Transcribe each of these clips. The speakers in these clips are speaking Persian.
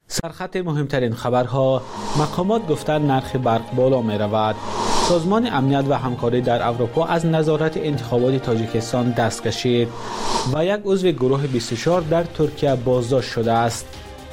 سرخط مهمترین خبرها: مقامات گفتند نرخ برق بالا می رود. سازمان امنیت و همکاری در اروپا از نظارت انتخابات تاجیکستان دست کشید و یک عضو گروه 24 در ترکیه بازداشت شده است.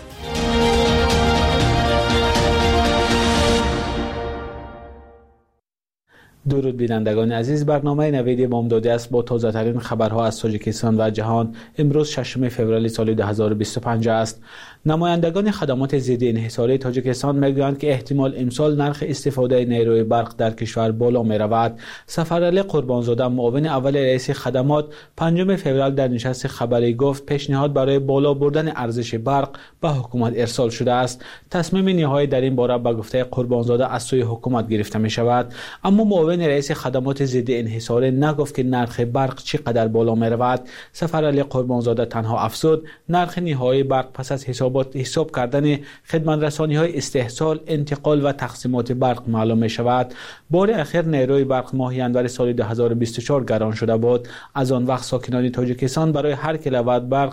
درود بینندگان عزیز، برنامه نوید بامدادی است با تازه ترین خبرها از تاجیکستان و جهان. امروز 6 فوریه سال 2025 است. نمایندگان خدمات ضد انحصاری تاجیکستان میگویند که احتمال امسال نرخ استفاده نیروی برق در کشور بالا می رود. سفرعلی قربانزاده، معاون اول رئیس خدمات، 5 فوریه در نشست خبری گفت پیشنهاد برای بالا بردن ارزش برق به حکومت ارسال شده است. تصمیم نهایی در این باره به گفته قربانزاده از سوی حکومت گرفته می شود، اما معاون رئیس خدمات ضد انحصاری نگفت که نرخ برق چقدر بالا می رود. سفرعلی قربانزاده تنها افزود نرخ نهایی برق پس از حساب کردن خدمترسانی های استحصال، انتقال و تقسیمات برق معلوم می شود. بار اخیر نیروی برق ماه انور سال 2024 گران شده بود. از آن وقت ساکنان تاجیکستان برای هر کیلووات برق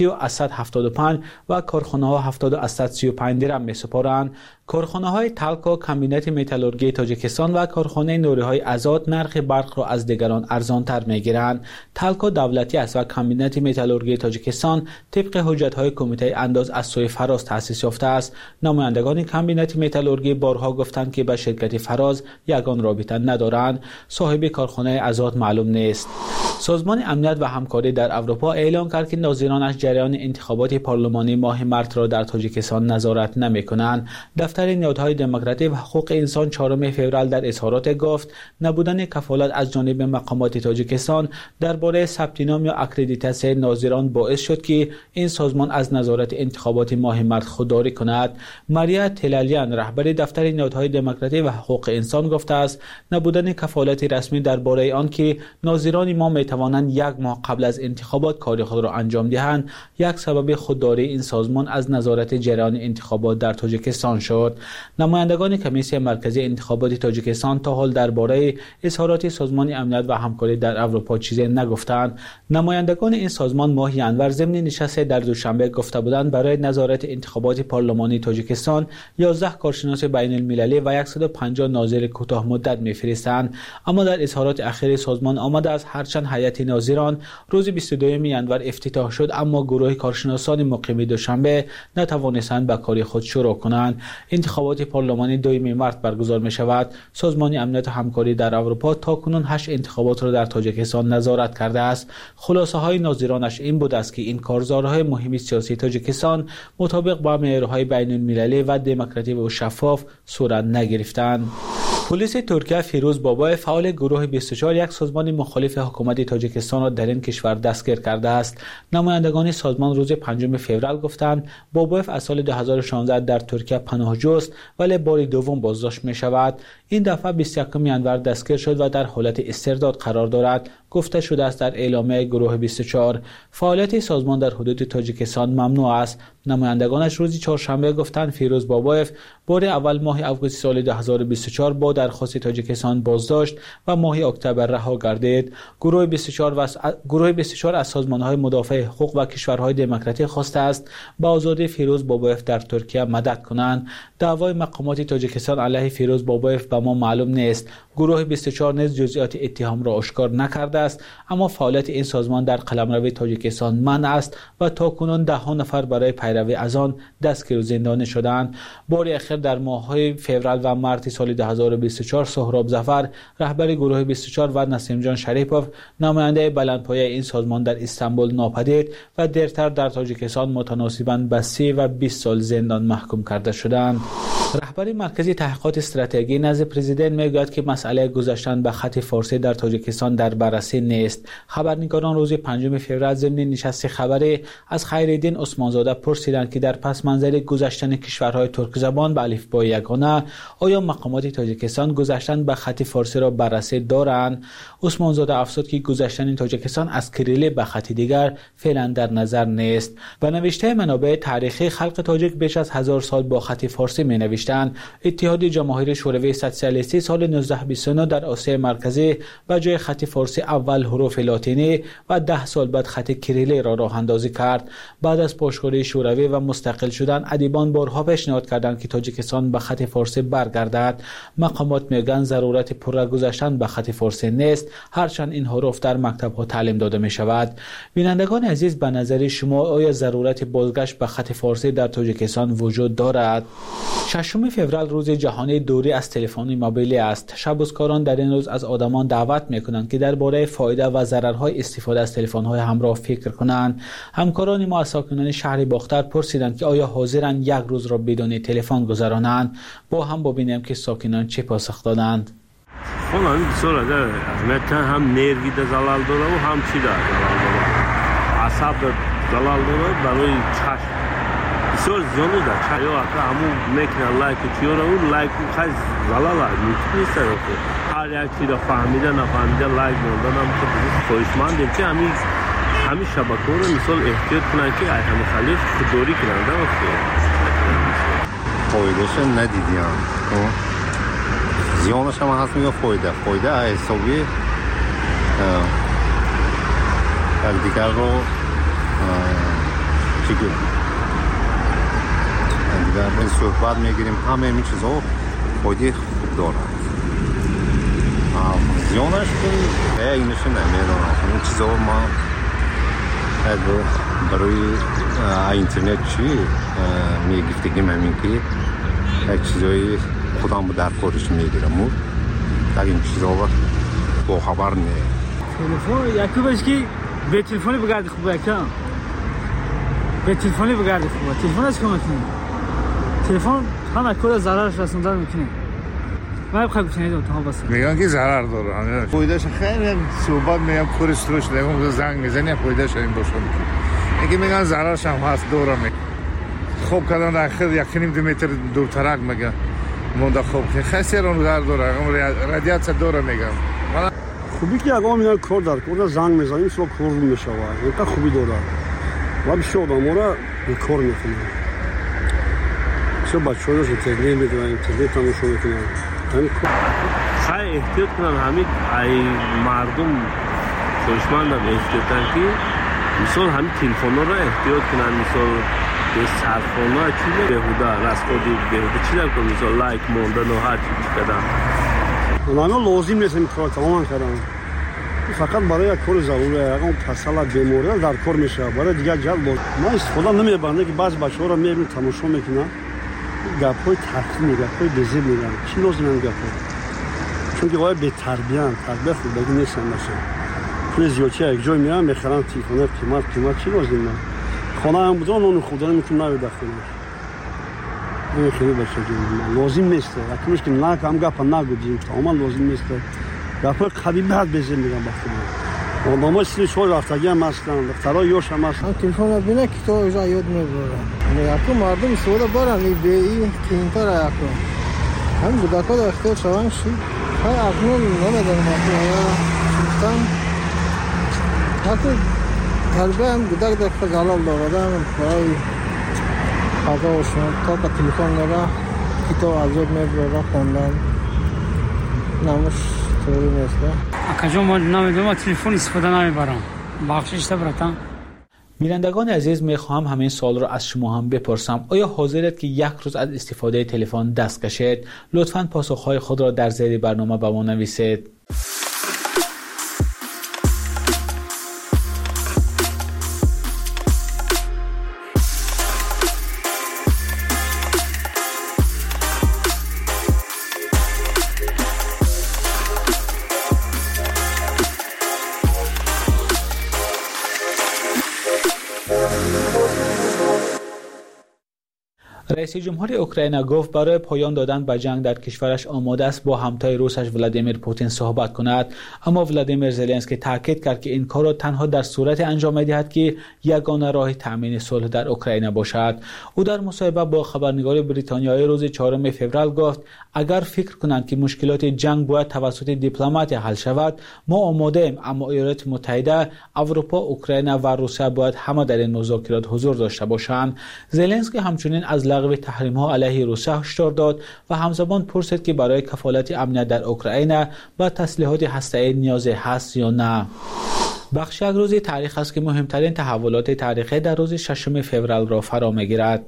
30.75 و کارخانه ها 70.35 درم می سپارند. کارخانه های تالکو، کمبینات متالورژی تاجیکستان و کارخانه نوری های آزاد نرخ برق را از دیگران ارزان تر می گیرند. تالکو دولتی است و کمبینات متالورژی تاجیکستان طبق حجت های کمیته انداز از سوی فراز تأسیس یافته است. نمایندگان کمبینات متالورژی بارها گفتند که با شرکت فراز یگان رابطه ندارند. صاحب کارخانه آزاد معلوم نیست. سازمان امنیت و همکاری در اروپا اعلام کرد که ناظرانش جریان انتخابات پارلمانی ماه مارس را در تاجیکستان نظارت نمی‌کنند. دفتر نهادهای دموکراسی و حقوق انسان 4 فوریه در اظهارات گفت نبودن کفالت از جانب مقامات تاجیکستان درباره ثبت نام یا اکریدیتاسیون ناظران باعث شد که این سازمان از نظارت انتخابات ماه مارس خودداری کند. ماریا تلالیان، رهبر دفتر نهادهای دموکراسی و حقوق انسان، گفته است نبودن کفالت رسمی درباره آن که ناظران ما میتوانند 1 ماه قبل از انتخابات کار خود را انجام دهند یک سبب خودداری این سازمان از نظارت جریان انتخابات در تاجیکستان شد. نمایندگان کمیسیون مرکزی انتخابات تاجیکستان تا حال درباره اظهارات سازمان امنیت و همکاری در اروپا چیزی نگفتند. نمایندگان این سازمان ماه ژانویه ضمن نشست در دوشنبه گفته بودند برای نظارت انتخابات پارلمانی تاجیکستان 11 کارشناس بین المللی و 150 ناظر کوتاه مدت می‌فرستند، اما در اظهارات اخیر سازمان آمده است هرچند هیئت ناظران روز 22 ژانویه افتتاح شد، اما گروه کارشناسان مقیم دوشنبه نتوانستند به کار خود شروع کنند. انتخابات پارلمانی 2 مارس برگزار می شود. سازمان امنیت و همکاری در اروپا تاکنون 8 انتخابات را در تاجیکستان نظارت کرده است. خلاصه های ناظرانش این بود است که این کارزارهای مهم سیاسی تاجیکستان مطابق با معیارهای بین المللی و دموکراتیک و شفاف صورت نگرفتند. پلیس ترکیه فیروز بابایف، فعال گروه 24، یک سازمان مخالف حکومت تاجیکستان را در این کشور دستگیر کرده است. نمایندگان سازمان روز 5 فوریه گفتند بابایف از سال 2016 در ترکیه پناهجو است ولی بار دوم بازداشت می شود. این دفعه 21 ژانویه دستگیر شد و در حالت استرداد قرار دارد. گفته شده است در اعلامیه گروه 24 فعالیت سازمان در حدود تاجیکستان ممنوع است. نمایندگانش روز چهارشنبه گفتند فیروز بابایف بار اول ماه آگوست سال 2024 با درخواست تاجیکستان بازداشت و ماه اکتبر رها گردید. گروه 24 از سازمان‌های مدافع حقوق و کشورهای دموکراتیک خواسته است با آزادی فیروز بابایف در ترکیه مدد کنند. دعوای مقامات تاجیکستان علیه فیروز بابایف به ما معلوم نیست. گروه 24 نیز جزئیات اتهام را آشکار نکرده است، اما فعالیت این سازمان در قلمرو تاجیکستان منع است و تاکنون 10 نفر برای پیروی از آن دستگیر و زندانی شدند. بار اخیر در ماه‌های فوریه و مارس سال 2024 سهراب ظفر، رهبر گروه 24 و نسیم جان شریپوف، نماینده بلندپایه این سازمان در استانبول ناپدید و دیرتر در تاجیکستان متناسباً به 30 و 20 سال زندان محکوم کرده شدند. رهبر مرکزی تحقیقات استراتژی نزد پرزیدنت میگوید که مسئله گذشتن به خط فارسی در تاجیکستان در بررسی نیست. خبرنگاران روز 5 فوریه ضمن نشست خبری از خیرالدین عثمانزاده پرسیدند که در پس منظر گذشتن کشورهای ترک زبان به الفبای یگانه آیا مقامات تاجیکستان گذشتن به خط فارسی را بررسی دارند؟ عثمانزاده افزود که گذشتن تاجیکستان از کریلی به خط دیگر فعلا در نظر نیست. به نوشته منابع تاریخی خلق تاجیک بیش از 1000 سال با خط فارسی می نوشتند اتحاد جماهیر شوروی سوسیالیستی سال 1929 در آسیا مرکزی به جای خط فارسی اول حروف لاتینی و 10 سال بعد خط کریلی را راه اندازی کرد. بعد از پاشگاری شوروی و مستقل شدن ادیبان بارها پیشنهاد کردند که تاجیکستان به خط فارسی برگردد. مقامات میگن ضرورت پررو گذاشتن به خط فارسی نیست، هرچند این حروف در مکتب‌ها تعلیم داده می شود. بینندگان عزیز، به نظر شما آیا ضرورت بازگشت به خط فارسی در تاجیکستان وجود دارد؟ 6 فوریه روز جهانی دوری از تلفن موبیلی است. شبازکاران در این روز از آدمان دعوت میکنند که درباره فایده و ضررهای استفاده از تلفن‌های همراه فکر کنند. همکاران ما از ساکنان شهر باختر پرسیدند که آیا حاضرند یک روز را بدون تلفن گذرانند. با هم ببینیم که ساکنان چه پاسخ دادند. Falan sonra da metten hem nergide zarar dolu hem çida zarar dolu. Asab da zarar dolu برای چشم. بسیار زیانو da çayo ata hamu mekne like چیورا اون like خیلی zarar نیست که هر یک چیز فهمیده نفهمیده لایک موندن هم خواهشمندیم که همین شبکه‌ها رو مثال احتیاط کنن که همین خلیج خودداری کنن ده وقتی فایدهش ندیدیم. زیانش هم هست میگه فایده حسابی دیگر رو چیگه دیگر این صحبت میگیریم همه این چیزها فایده خوب دارد. زیانش که اینش نمیدونم این چیزها ما برای اینترنت چی میگفتگیم همین که یک چیزایی خودم در کارش میگیرم و در این چیزها با خبر نه. تلفن یکی باشه که به تلفنی بگردی خوبه کم به تلفنی بگردی خوبه تلفن از کم میکنی تلفن همه کل ضررش رسوندن میکنی. من بخواه بچنیدم تا بس میگن که ضرر داره. فایدهش خیلی صحبت میگم کورستروش نگم زنگ میزنی فایدهش این باشه میگه میگن ضررش هم هست دوره میگه خوب کردن آخر 1.5 متر دورترک میگه مونده خوب که خیلی رو در دوره رادیاتس دوره میگم خوبی که اگه میگن کار داره کار زنگ میزنیم سو کار میشه اینقدر خوبی داره و بیشتر آدم‌ها کار میکنه چه بچه‌ها رو تغییر میدن اینترنت تماشا میکنن خیلی احتیاط کنن همین مردم خواهشمندم احتیاطن که مثال همین تلفن‌ها رو احتیاط کنن مثال به سرفونا چی بهوده راسخودی بهوده چی در کنم مثال لایک موندن و هر چی کردن اونا لازم نیست این کار تمام کردن فقط برای یک کار ضروره اگه تصلا بیموره در کار میشه برای دیگه جل بود من استفاده نمیبرم که بعض بچه‌ها رو میبینم تماشا میکنن گپ‌های ترخی میگن گپ‌های بزرگ میگن چی لازم این گپ‌ها چون که باید به تربیت خوب بگی نیستن باشه پول زیادی یک جای میرن میخرن تلفن قیمت چی لازم نه خانه هم بودن اون خدا نمیتونه نرو داخل این خیلی بچه جون لازم نیست اکنونش که نه کم گپ نگوییم تمام لازم نیست گپ خبی بعد بزن میگم با خود آدم‌ها سری شو رفتگی هم هستن دخترها یوش هم هستن تلفن ببینه که تو اجا یاد میبرن یکو مردم سودا برن به این قیمتا را یکو هم بودکا در اختیار شوان شد های اکنون نمیدونم یا چیستان حتی قلبه هم بودک در اختیار زلال داردن برای خدا و شما تا که تلفن نگه کتاب ازاد میبرن خوندن نموش طوری نیست اکجا ما نمیدونم تلفن استفاده نمیبرم بخشش تبرتم. بینندگان عزیز، میخواهم همین سوال را از شما هم بپرسم. آیا حاضرید که یک روز از استفاده تلفن دست کشید؟ لطفاً پاسخهای خود را در زیر برنامه به ما نویسید. رئیس جمهور اوکراین گفت برای پایان دادن به جنگ در کشورش آماده است با همتای روسش ولادیمیر پوتین صحبت کند، اما ولادیمیر زلنسکی تاکید کرد که این کار را تنها در صورت انجام می‌دهد که یگانه راه تامین صلح در اوکراین باشد. او در مصاحبه با خبرنگار بریتانیایی روز 4 فوریه گفت اگر فکر کنند که مشکلات جنگ باید توسط دیپلمات حل شود، ما آماده ایم، اما ایالات متحده، اروپا، اوکراین و روسیه باید همه در این مذاکرات حضور داشته باشند. زلنسکی همچنین از تعقیب تحریم‌ها علیه روسیه هشدار داد و همزمان پرسید که برای کفالت امنیت در اوکراین و تسلیحات هسته‌ای نیاز هست یا نه. بخش یک روزی تاریخ است که مهمترین تحولات تاریخی در روز 6 فوریه را فرا می‌گیرد.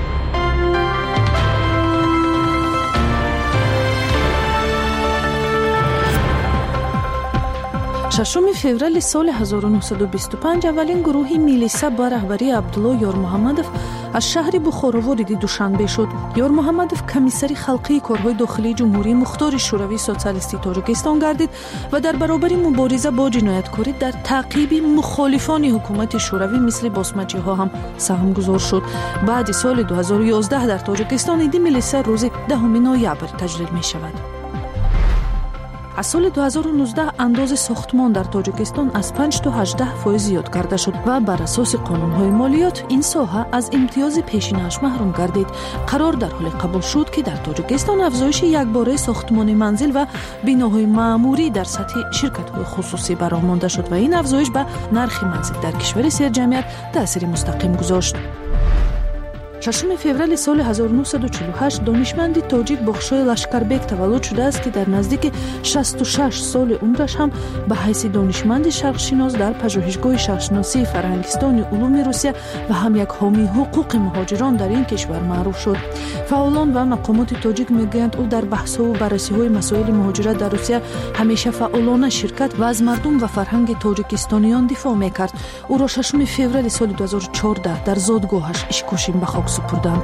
ششم فوریه سال 1925 اولین گروه میلیسا با رهبری عبدالله یار محمدов از شهر بخارا وارد دوشنبه شد. یار محمدов کمیسر خلقی کارهای داخلی جمهوری مختار شوروی سوسیالیستی تاجیکستان گردید و در برابر مبارزه با جنایتکاری در تعقیب مخالفان حکومت شوروی مثل باسمچی‌ها هم سهم گذار شد. بعد سال 2011 در تاجیکستان عید میلیسا روز 10 نوامبر تجلیل می شود. از سال 2019 انداز ساختمان در تاجیکستان از 5 تا 18% زیاد کرده شد و بر اساس قانون‌های مالیات این ساحه از امتیاز پیشینه‌اش محروم گردید. قرار در حال قبول شد که در تاجیکستان افزایش یکباره ساختمان منزل و بناهای معموری در سطح شرکت‌های خصوصی برآورده شد و این افزایش به نرخ منزل در کشور سرجمعیت تأثیر مستقیم گذاشت. 6 فوریه سال 1948 دانشمند تاجیک بخشای لشکربک تولد شده است که در نزدیک 66 سال عمرش هم به حیث دانشمند شرقشناس در پژوهشگاه شرقشناسی فرهنگستان علوم روسیه و هم یک حامی حقوق مهاجران در این کشور معروف شد. فعالان و مقامات تاجیک میگویند او در بحث‌ها و بررسی‌های مسائل مهاجرت در روسیه همیشه فعالانه شرکت و از مردم و فرهنگ تاجیکستانیان دفاع میکرد. او را 6 فوریه سال 2014 در زادگاهش اشکوشین به خاک سپردند.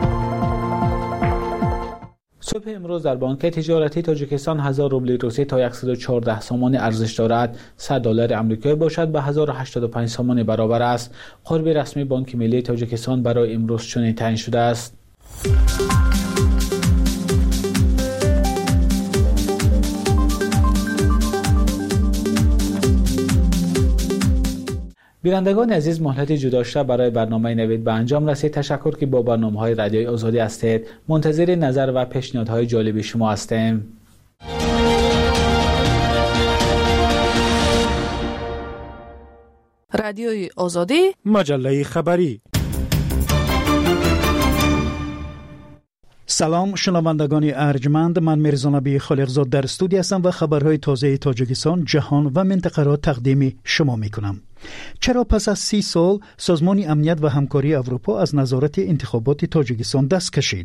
صبح امروز در بانک تجارتی تاجیکستان 1000 روبل روسی تا 114 سامان ارزش دارد. 100 دلار آمریکایی باشد به 1085 سامان برابر است. قرب رسمی بانک ملی تاجیکستان برای امروز چنین تعیین شده است. بینندگان عزیز، مهلت جدا شده برای برنامه نوید به انجام رسید. تشکر که با برنامه‌های رادیوی آزادی هستید. منتظر نظر و پیشنهادهای جالبی شما هستیم. رادیوی آزادی، مجله خبری. سلام شنوندگان ارجمند، من میرزا نبی خالقزاد در استودیو هستم و خبرهای تازه تاجیکستان، جهان و منطقه را تقدیم شما میکنم. چرا پس از 30 سال سازمان امنیت و همکاری اروپا از نظارت انتخابات تاجیکستان دست کشید؟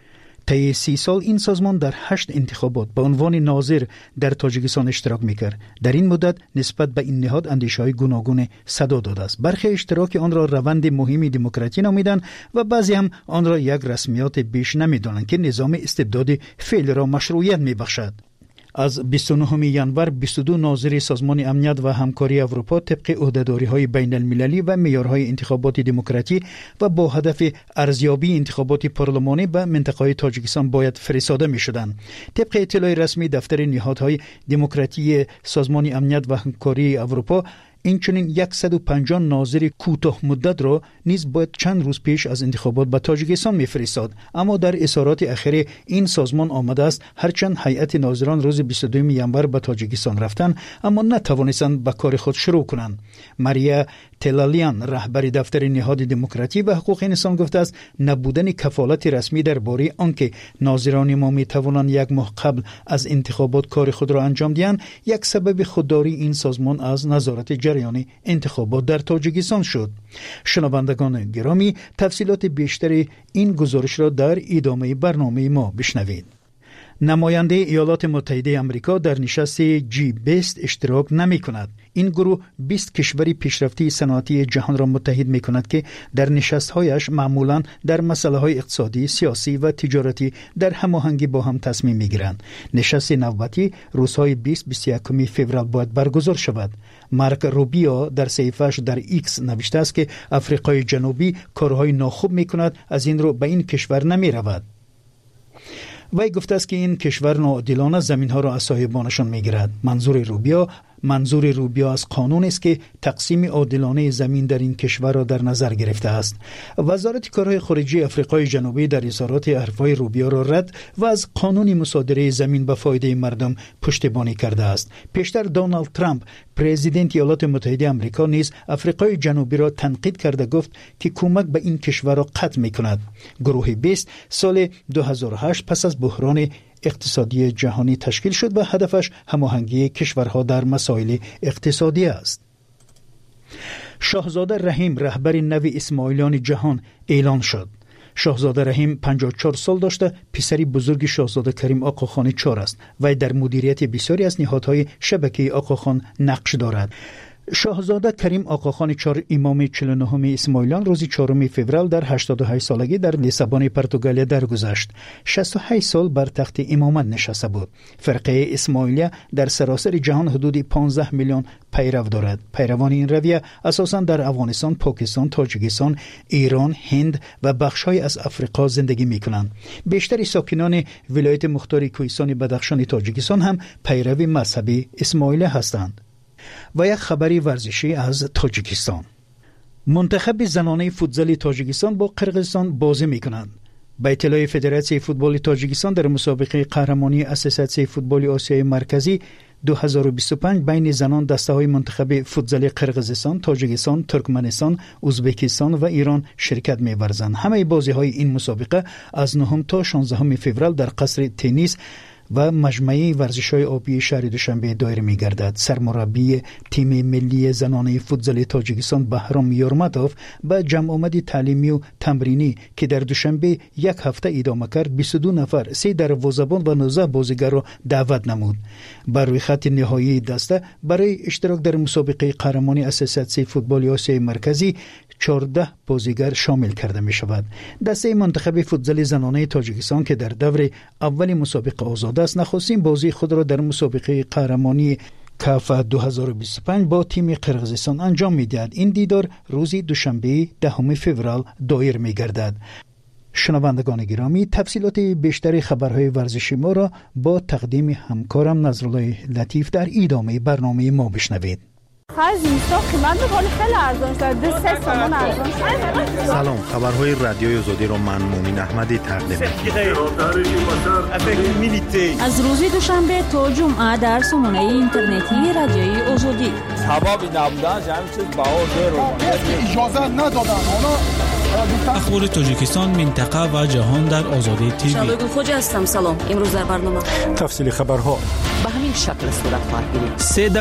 طی 30 سال این سازمان در 8 انتخابات به عنوان ناظر در تاجیکستان اشتراک میکرد. در این مدت نسبت به این نهاد اندیشه‌های گوناگون صدا داده است. برخی اشتراک آن را روند مهمی دموکراتی نامیدند و بعضی هم آن را یک رسمیات بیش نمیدانند که نظام استبداد فعلی را مشروعیت میبخشد. از 29 ژانویه 22 ناظر سازمان امنیت و همکاری اروپا طبق عهده‌داری‌های بین المللی و معیارهای انتخابات دموکراتی و با هدف ارزیابی انتخابات پارلمانی به منطقه تاجیکستان باید فرستاده می‌شدند. طبق اطلاع رسمی دفتر نهادهای دموکراتی سازمان امنیت و همکاری اروپا، این چنین 150 ناظر کوتاه مدت را نیز باید چند روز پیش از انتخابات به تاجیکستان میفرستاد. اما در اظهارات اخیر این سازمان آمده است هرچند هیئت ناظران روز 22 ژانویه به تاجیکستان رفتند اما نتوانستند به کار خود شروع کنند. ماریا تلالیان رهبر دفتر نهاد دموکراتی و حقوق انسان گفته است نبودن کفالت رسمی درباره آنکه ناظران ما می توانند یک ماه قبل از انتخابات کار خود را انجام دهند یک سبب خودداری این سازمان از نظارت جریان انتخابات در تاجیکستان شد. شنوندگان گرامی، تفصیلات بیشتر این گزارش را در ادامه برنامه ما بشنوید. نماینده ایالات متحده آمریکا در نشست G20 اشتراک نمی کند. این گروه 20 کشور پیشرفته صنعتی جهان را متحد می کند که در نشست‌هایش معمولاً در مسائل اقتصادی، سیاسی و تجارتی در هماهنگی با هم تصمیم می گیرند. نشست نوبتی روزهای 20-21 فوریه باید برگزار شود. مارک روبیو در صحیفه‌اش در ایکس نوشته است که آفریقای جنوبی کارهای ناخوب می کند، از این رو به این کشور نمی رود. وی گفته است که این کشور ناعادلانه زمین‌ها را از صاحبانشان می‌گیرد. منظور روبیو منظور روبیا از قانون است که تقسیم عادلانه زمین در این کشور را در نظر گرفته است. وزارت کارهای خارجه آفریقای جنوبی در اظهارات حرفهای روبیا را رد و از قانون مصادره زمین به فایده مردم پشتیبانی کرده است. پیشتر دونالد ترامپ پرزیدنت ایالات متحده آمریکا نیز آفریقای جنوبی را تنقید کرده گفت که کمک به این کشور را قطع می‌کند. گروه 20 سال 2008 پس از بحران اقتصادی جهانی تشکیل شد و هدفش هماهنگی کشورها در مسائل اقتصادی است. شاهزاده رحیم رهبر نو اسماعیلیان جهان اعلان شد. شاهزاده رحیم 54 سال داشته، پسری بزرگ شاهزاده کریم آقاخان 4 است و در مدیریت بسیاری از نهادهای شبکه آقاخان نقش دارد. شاهزاده کریم آقاخان 4 امام 49 اسماعیلیان روز 4 فوریه در 88 سالگی در لیسابون پرتغال درگذشت. 68 سال بر تخت امامت نشسته بود. فرقه اسماعیلیه در سراسر جهان حدود 15 میلیون پیرو دارد. پیروان این رویه اساساً در افغانستان، پاکستان، تاجیکستان، ایران، هند و بخش‌های از افریقا زندگی می‌کنند. بیشتر ساکنان ولایت مختار کوهستان بدخشان تاجیکستان هم پیرو مذهبی اسماعیلی هستند. و یک خبری ورزشی از تاجیکستان. منتخب زنانه فوتزال تاجیکستان با قرقیزستان بازی می‌کنند. به اطلاع فدراسیون فوتبال تاجیکستان در مسابقه قهرمانی اساسیاسیون فوتبال آسیای مرکزی 2025 بین زنان دسته‌های منتخب فوتزال قرقیزستان، تاجیکستان، ترکمنستان، ازبکستان و ایران شرکت می‌ورزند. همه بازی‌های این مسابقه از 9 تا 16 فوریه در قصر تنیس و مجمع ورزش‌های آبی شهر دوشنبه دایر می‌گردد. سرمربی تیم ملی زنانه فوتزال تاجیکستان بهرام یورماتوف به جمع آمد تعلیمی و تمرینی که در دوشنبه یک هفته ادامه کرد 22 نفر 3 دروازه‌بان و 19 بازیگر را دعوت نمود. بر روی خط نهایی دسته برای اشتراک در مسابقه قهرمانی اساسیاسیون فوتبال آسیای مرکزی 14 بازیگر شامل کرده می شود. دسته منتخب فوتزال زنانه تاجیکستان که در دور اول مسابقه آزاد است، نخستین بازی خود را در مسابقه قهرمانی کاف 2025 با تیم قرقیزستان انجام می دهد. این دیدار روز دوشنبه 10 فوریه دایر می گردد. شنوندگان گرامی، تفصیلات بیشتر خبرهای ورزشی ما را با تقدیم همکارم نظرالله لطیف در ادامه برنامه ما بشنوید. سلام، خبرهای رادیوی آزادی را من مومن احمدی تقدیم می‌کنم. از روز دوشنبه تا جمعه در سامانه اینترنتی رادیوی آزادی. سبب نبودن همین چیز اجازه ندادن. اخبار تاجیکستان، منطقه و جهان در آزادی تیوی. شبگون خوجا هستم. سلام. امروز در برنامه تفصیل خبرها به همین شکل صورت خواهد گرفت.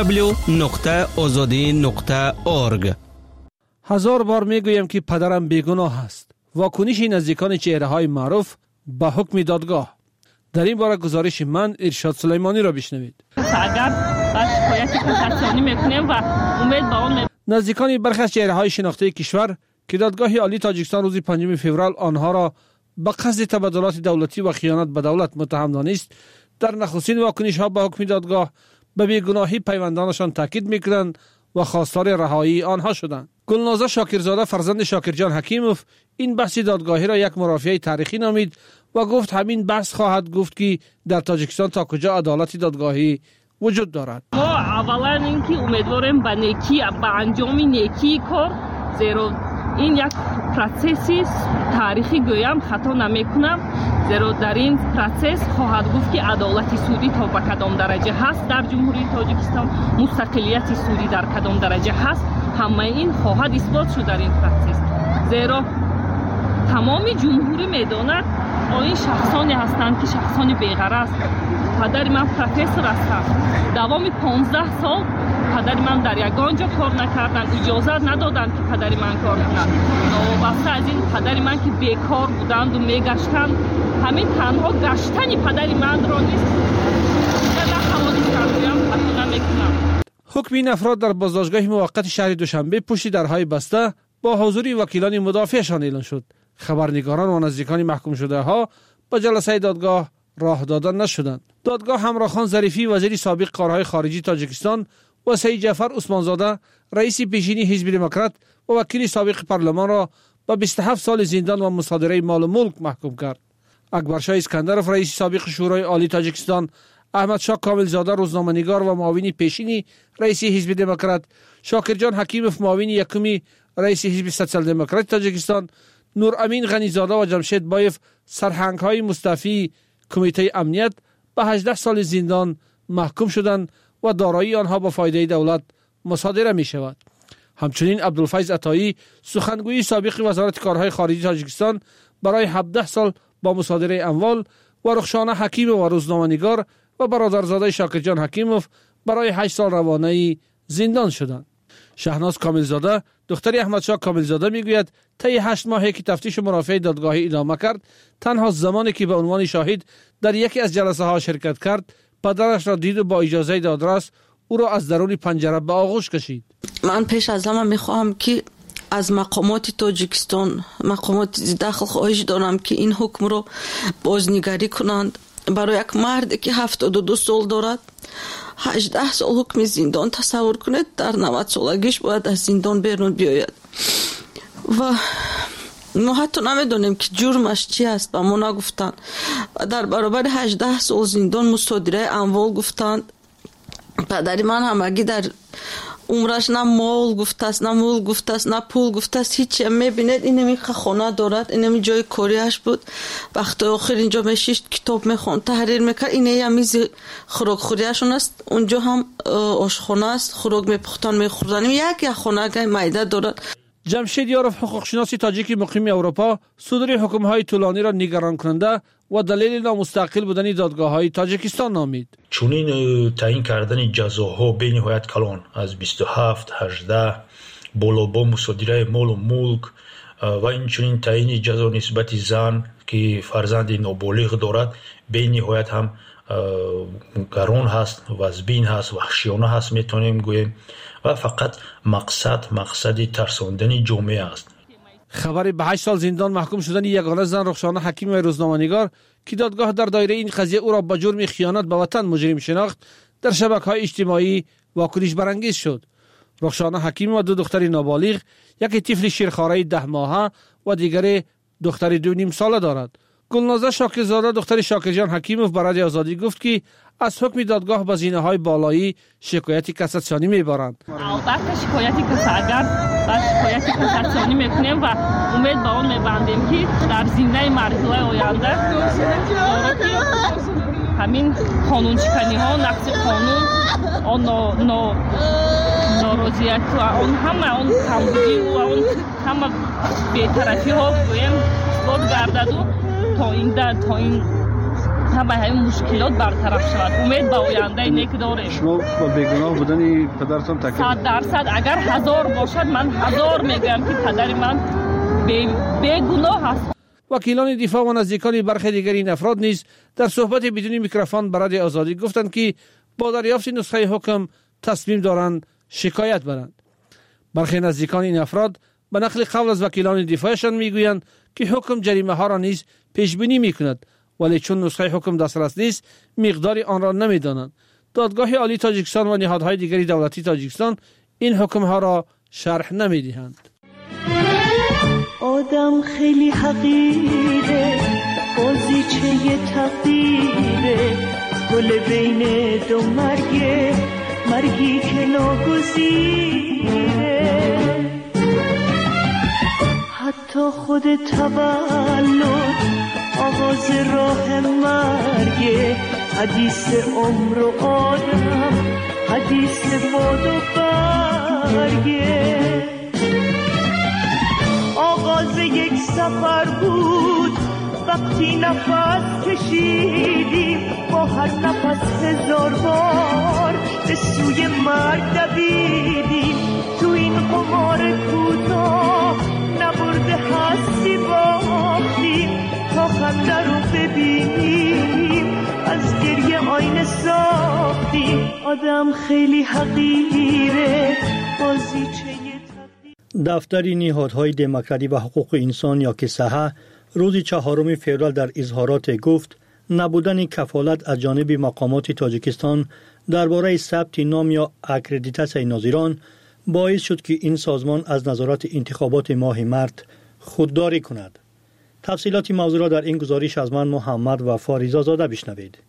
www.azadi.org. هزار بار میگویم که پدرم بیگناه است. واکنش نزدیکان چهره‌های معروف به حکم دادگاه. در این باره گزارش من ارشاد سلیمانی را بشنوید. اگر شکایت کاساسیونی میکنیم و امید به اون نزدیکان برخی از چهره‌های شناخته کشور که دادگاه عالی تاجیکستان روز 5 فوریه آنها را به قصد تبادلات دولتی و خیانت به دولت متهم دانست، در نخستین واکنش‌ها به حکم دادگاه به بیگناهی پیوندانشان تاکید می‌کنند و خواستار رهایی آنها شدند. گلنازه شاکرزاده فرزند شاکرجان حکیموف این بحث دادگاهی را یک مرافعه تاریخی نامید و گفت همین بحث خواهد گفت که در تاجیکستان تا کجا عدالت دادگاهی وجود دارد. ما اولا اینکه امیدواریم به نیکی، به انجام نیکی کار، زیرا این یک پروسسی تاریخی گویم خطا نمیکنم، زیرا در این پروسس خواهد گفت که عدالت سودی تا به کدام درجه هست در جمهوری تاجیکستان، مستقلیت سودی در کدام درجه هست، همه این خواهد اثبات شد در این پروسس. زیرا تمام جمهوری میداند این شخصانی هستند که شخصانی بی‌غرض. پدر من پروفسور هستند. دوام 15 سال پدر من در یگانجا کار نکردن، اجازه ندادند که پدر من کار کند. واسه از این پدر من که بیکار بودند و میگشتند، همین تنها گشتن پدر من را نیست. در حوادث کردیم خطا نمیکنم. حکم این افراد در بازداشتگاه موقت شهر دوشنبه پشت درهای بسته با حضور وکیلان مدافعشان اعلان شد. خبرنگاران و نزدیکان محکوم شده ها به جلسه دادگاه راه داده نشدند. دادگاه همراخان ظریفی وزیر سابق کارهای خارجی تاجیکستان و سید جعفر عثمانزاده رئیس پیشینی حزب دموکرات و وکیل سابق پارلمان را به 27 سال زندان و مصادره مال و ملک محکوم کرد. اکبرشاه اسکندرов رئیس سابق شورای عالی تاجیکستان احمدشاه کاملزاده روزنامه‌نگار و معاون پیشین رئیس حزب دموکرات، شاکرجان حکیموف معاون یکم رئیس حزب سوسیال دموکرات تاجیکستان، نورامین غنیزاده و جمشید بایف سرهنگ‌های مستعفی کمیته امنیت به 18 سال زندان محکوم شدند و دارایی آنها با فایده دولت مصادره می شود. همچنین عبدالفیض عطایی سخنگوی سابق وزارت کارهای خارجی تاجیکستان برای 17 سال با مصادره اموال و رخشانه حکیم و روزنامه‌نگار و برادرزاده شاکرجان حکیموف برای 8 سال روانه زندان شدند. شهناز کاملزاده دختر احمدشاه کاملزاده میگوید طی 8 ماهی که تفتیش مرافع دادگاهی ادامه کرد، تنها زمانی که به عنوان شاهد در یکی از جلسه ها شرکت کرد، پدرش را دید و با اجازه دادرس او را از درون پنجره به آغوش کشید. من پیش از همه میخواهم که از مقامات تاجیکستان، مقامات داخل خواهش دارم که این حکم رو بازنگری کنند. برای یک مرد که 72 سال دارد 18 سال حکم زندان، تصور کنید در 90 سالگیش باید از زندان بیرون بیاید و ما حتی نمیدونیم که جرمش چی است. با ما نگفتن و در برابر 18 سال زندان مصادره اموال گفتند. پدری من همگی در عمرش نه مال گفته است، نه مول گفته است، نه پول گفته است، هیچی. میبینید اینمی خانه دارد، اینمی جای کاریش بود. وقتی آخر اینجا میشید کتاب میخوند، تحریر میکرد. اینه میز خوراک خوریشون است، اونجا هم آشخانه است، خوراک میپختن میخوردن. یک خانه معده دارد. جمشید یاروف حقوقشناس تاجیک مقیم اروپا صدور حکم‌های طولانی را نگران کننده و دلیل نامستقل بودن دادگاه‌های تاجیکستان نامید. چونین تعیین کردن جزاها به نهایت کلان از 27 18 بالا با مصادره مال و ملک و این چونین تعیین جزا نسبت زن که فرزند نابالغ دارد به نهایت هم گران هست، وزبین هست، وحشیانه هست میتونیم گوییم و فقط مقصد ترساندن جامعه است. خبری به 8 سال زندان محکوم شدن یگانه زن رخشانه حکیم و روزنامه‌نگار که دادگاه در دایره این قضیه او را با جرم خیانت به وطن مجرم شناخت، در شبکه‌های اجتماعی واکنش برانگیز شد. رخشانه حکیم و 2 دختر نابالغ، یکی طفل شیرخواره 10 ماهه و دیگری دختر 2.5 ساله دارد. گلنازه شاکرزاده دختر شاکرجان حکیموف برای آزادی گفت که از حکم دادگاه با زینه‌های بالایی شکایت کاساسیونی میبرند. البته شکایتی کاساسیونی میکنیم و امید به آن میبندیم که در زینه مرحله آینده همین قانونشکنی ها، نقض قانون، آن ناراضیت و آن همه آن کمبودی و آن همه بی‌طرفی ها گویم اثبات گردد و تا این همه همین مشکلات برطرف شود. امید به آینده نیک داریم. شما با بیگناه بودن پدرتان تاکید 100% اگر 1000 باشد من 1000 میگم که پدر من بیگناه است. وکیلان دفاع و نزدیکان برخی دیگر این افراد نیز در صحبت بدون میکروفون برای آزادی گفتند که با دریافت نسخه حکم تصمیم دارند شکایت برند. برخی نزدیکان این افراد به نقل قول از وکیلان دفاعشان میگویند که حکم جریمه ها را نیز پیش بینی میکند، ولی چون نسخه حکم دسترس نیست مقدار آن را نمیدانند. دادگاه عالی تاجیکستان و نهادهای دیگری دولتی تاجیکستان این حکم ها را شرح نمیدهند. آدم خیلی حقیره، بازیچه تقدیره، گل بین دو مرگی که ناگزیره. حتی خود تولد آغاز راه مرگه، حدیث عمر و آدم، حدیث باد و برگه. آغاز یک سفر بود وقتی نفس کشیدیم، با هر نفس 1000 بار به سوی مرگ دویدیم. تو این قمار کوتاه نبرده هستی باختیم، تا خنده رو ببینیم از گریه آینه ساختیم. آدم خیلی حقیره، بازیچه دفتر نهادهای دموکراسی و حقوق انسان یا که صحه روز 4 فوریه در اظهارات گفت نبودن کفالت از جانب مقامات تاجیکستان درباره ثبت نام یا اکریدیتاسیون ناظران باعث شد که این سازمان از نظارت انتخابات ماه مارس خودداری کند. تفصیلات موضوع را در این گزارش از من محمد و فاریزا زاده بشنوید.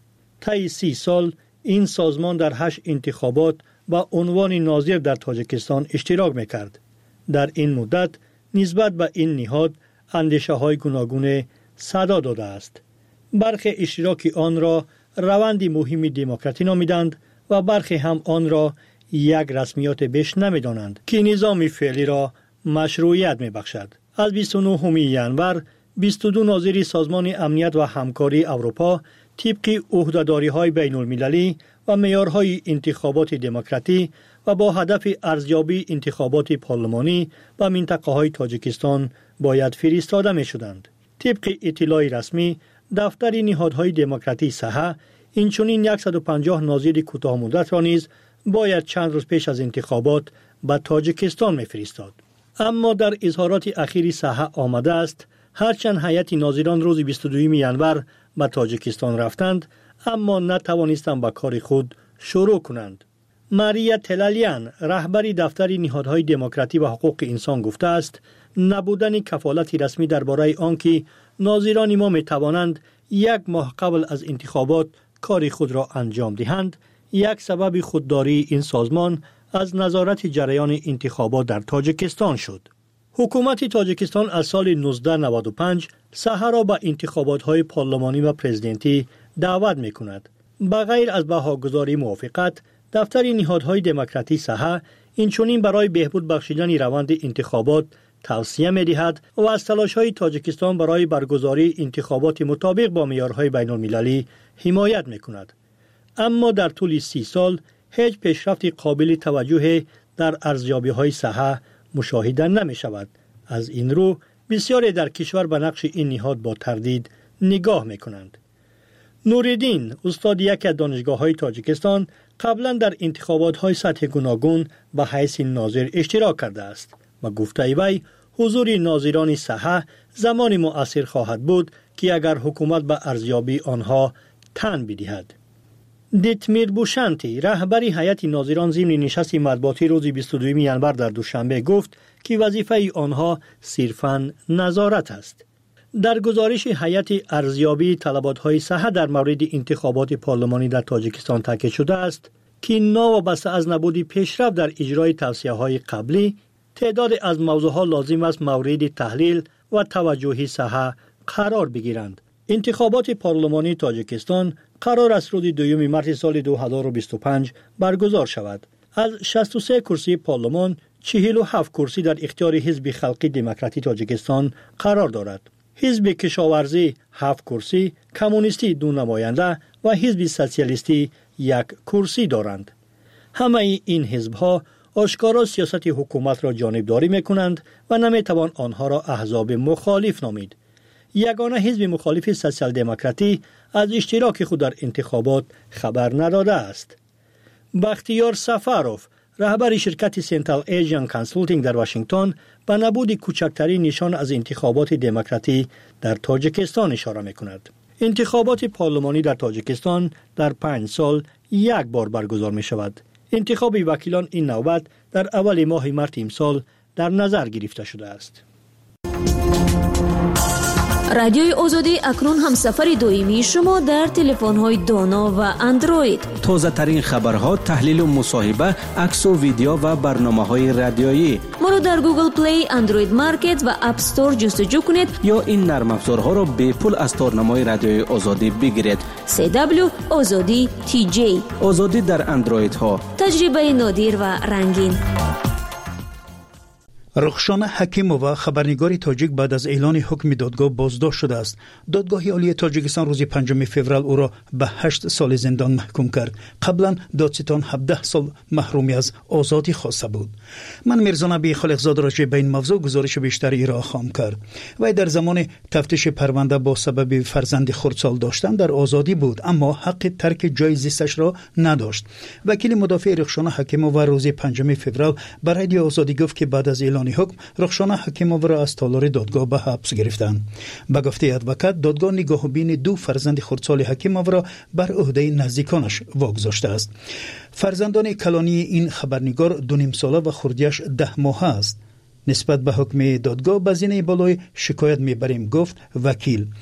طی 30 سال این سازمان در 8 انتخابات با عنوان ناظر در تاجیکستان اشتراک میکرد. در این مدت نسبت به این نهاد اندیشه های گوناگون صدا داده است. برخی اشتراک آن را روند مهم دموکراتی نامیدند و برخی هم آن را یک رسمیات بیش نمیدانند که نظام فعلی را مشروعیت میبخشد. از 29 ژانویه 22 ناظر سازمان امنیت و همکاری اروپا طبق عهده‌داری‌های بین‌المللی و معیارهای انتخابات دموکراتی و با هدف ارزیابی انتخابات پارلمانی و منطقه‌های تاجیکستان باید فرستاده می‌شدند. طبق اطلاع رسمی دفتر نهادهای دموکراتی ساحه اینچنین 150 ناظر کوتاه مدت را نیز باید چند روز پیش از انتخابات به تاجیکستان می‌فرستاد. اما در اظهارات اخیر ساحه آمده است هرچند هیئت ناظران روز 22 ژانویه به تاجیکستان رفتند اما نتوانستند به کار خود شروع کنند. ماریا تلالیان رهبر دفتر نهادهای دموکراتی و حقوق انسان گفته است نبودن کفالت رسمی درباره آنکه ناظران ما میتوانند یک ماه قبل از انتخابات کار خود را انجام دهند یک سبب خودداری این سازمان از نظارت جریان انتخابات در تاجیکستان شد. حکومت تاجیکستان از سال 1995 ساحه را به انتخابات‌های پارلمانی و پرزیدنتی دعوت می‌کند. بغیر از بهاگذاری موافقت، دفتر نهادهای دموکراتی ساحه اینچنین برای بهبود بخشیدن روند انتخابات توصیه می‌دهد و از تلاش‌های تاجیکستان برای برگزاری انتخابات مطابق با معیارهای بین‌المللی حمایت می‌کند. اما در طول 30 سال هیچ پیشرفت قابل توجه در ارزیابی‌های ساحه مشاهده نمی شود. از این رو بسیاری در کشور به نقش این نهاد با تردید نگاه می کنند. نوردین استاد یک از دانشگاه‌های تاجیکستان قبلا در انتخابات‌های سطح گوناگون به حیث ناظر اشتراک کرده است و گفته وی حضور ناظران ساحه زمان مؤثر خواهد بود که اگر حکومت به ارزیابی آنها تن بدهد. دیتمیر بوشانتی رهبر هیئت ناظران ضمن نشست مطبوعاتی روز 22 ژانویه در دوشنبه گفت که وظیفه آنها صرفاً نظارت است. در گزارش هیئت ارزیابی طلبات‌های ساحه در مورد انتخابات پارلمانی در تاجیکستان تاکید شده است که ناوابسته از نبود پیشرفت در اجرای توصیه‌های قبلی تعداد از موضوعات لازم است مورد تحلیل و توجه ساحه قرار بگیرند. انتخابات پارلمانی تاجیکستان قرار است روز 2 مارس سال 2025 برگزار شود. از 63 کرسی پارلمان 47 کرسی در اختیار حزب خلقی دموکراتی تاجیکستان قرار دارد. حزب کشاورزی 7 کرسی، کمونیستی 2 نماینده و حزب سوسیالیستی 1 کرسی دارند. همه این حزب‌ها آشکارا سیاست حکومت را جانبداری می‌کنند و نمی‌توان آنها را احزاب مخالف نامید. یگانه حزب مخالف سوسیال دموکراتی از اشتراک خود در انتخابات خبر نداده است. بختیار سفاروف رهبر شرکت سنترال ایژین کانسالتینگ در واشنگتن به نبود کوچکترین نشان از انتخابات دموکراتی در تاجیکستان اشاره می‌کند. انتخابات پارلمانی در تاجیکستان در 5 سال یک بار برگزار می‌شود. انتخاب وکیلان این نوبت در اول ماه مارس امسال در نظر گرفته شده است. رادیوی آزادی اکنون هم سفر دائمی شما در تلفن‌های دانا و اندروید. تازه ترین خبرها، تحلیل و مصاحبه، عکس و ویدیو و برنامه‌های رادیویی. ما رو در گوگل پلی، اندروید مارکت و اپ استور جستجو کنید یا این نرم افزارها را به پول از تارنمای رادیوی آزادی بگیرید. CW آزادی TJ. آزادی در اندروید ها. تجربه نادر و رنگین. رخشانه حکیمووا خبرنگار تاجیک بعد از اعلان حکم دادگاه بازداشت شده است. دادگاه عالی تاجیکستان روز 5 فوریه او را به 8 سال زندان محکوم کرد. قبلا دادستان 17 سال محرومی از آزادی خواسته بود. من میرزا نبی خالقزاد راجع به این موضوع گزارش بیشتری ارائه خواهم کرد. وی در زمان تفتیش پرونده با سبب فرزند خردسال داشتن در آزادی بود اما حق ترک جای زیستش را نداشت. وکیل مدافع رخشانه حکیمووا روز 5 فوریه برای رادیو آزادی گفت که بعد از اعلان حکم رخشانه حکیمووا را از تالار دادگاه به حبس گرفتند. به گفته ادوکات دادگاه نگاهبین 2 فرزند خردسال حکیمووا را بر عهده نزدیکانش واگذاشته است. فرزندان کلانی این خبرنگار 2.5 ساله و خردیش 10 ماهه است. نسبت به حکم دادگاه به زینه بالای شکایت میبریم گفت وکیل.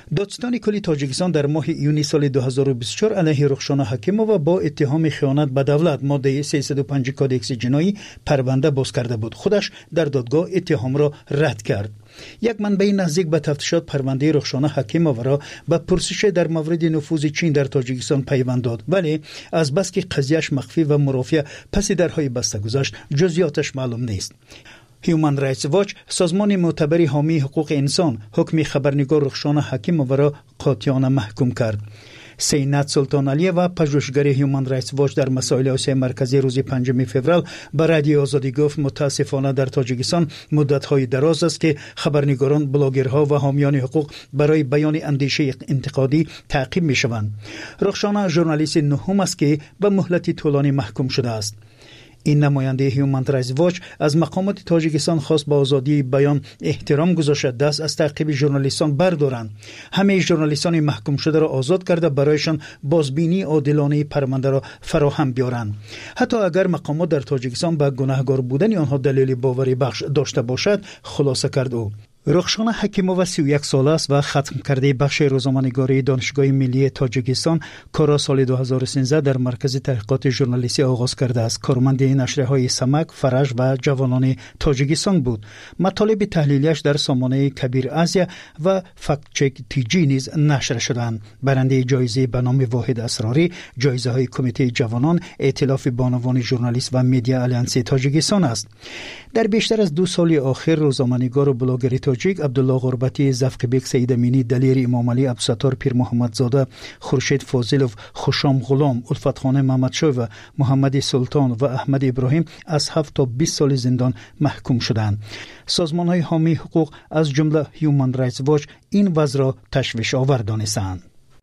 دادستان کلی تاجیکستان در ماه ایونی سال 2024 علیه رخشان حکیمووا با اتهام خیانت به دولت ماده 305 کودکس جنایی پرونده باز کرده بود. خودش در دادگاه اتهام را رد کرد. یک منبع نزدیک به تفتیشات پرونده رخشان حکیمووا را به پرسش در مورد نفوذ چین در تاجیکستان پیوند داد، ولی از بس که قضیهش مخفی و مرافع پس درهای بسته گذاشت جزئیاتش معلوم نیست. هیومن رایتس واچ، سازمان معتبر حامی حقوق انسان، حکم خبرنگار رخشان حکیمووا را قاطعانه محکوم کرد. سینات سلطان علی و پژوهشگر هیومن رایتس واچ در مسائل آسیای مرکزی روز 5 فوریه به رادیو آزادی گفت متاسفانه در تاجیکستان مدت‌های دراز است که خبرنگاران، بلاگرها و حامیان حقوق برای بیان اندیشه انتقادی تعقیب می‌شوند. رخشان ژورنالیست نهم است که به مهلت طولانی محکوم شده است. این نماینده هیومن رایتس واچ از مقامات تاجیکستان خواست با آزادی بیان احترام گذاشت، دست از تعقیب ژورنالیستان بردارند. همه ژورنالیستان محکوم شده را آزاد کرده برایشان بازبینی عادلانه پرونده را فراهم بیارند. حتی اگر مقامات در تاجیکستان به گناهکار بودن آنها دلیل باوری بخش داشته باشد، خلاصه کرد او. رخشان حکیمووا 31 ساله است و ختم کرده بخش روزنامه‌نگاری دانشگاه ملی تاجیکستان کار سال 2013 در مرکز تحقیقات ژورنالیستی آغاز کرده است. کارمند نشریه‌های سمک، فرج و جوانان تاجیکستان بود. مطالب تحلیلیش در سامانه کبیر آسیا و فکت چک تیجی نیز نشر شدند. برنده جایزه به نام واحد اسراری، جایزه‌های کمیته جوانان، ائتلاف بانوان ژورنالیست و مدیا آلیانس تاجیکستان است. در بیشتر از 2 سال اخیر روزنامه‌نگار و بلاگر تاجیک عبدالله غربتی، زفقبیک سید امینی، دلیر امام علی، عبدالستار پیر محمد زاده، خورشید فاضلوف، خوشام غلام، الفت خان محمدشاه و محمد سلطان و احمد ابراهیم از 7 تا 20 سال زندان محکوم شدند. سازمان‌های حامی حقوق از جمله هیومن رایتس واچ این وضع را تشویش آور دانستند.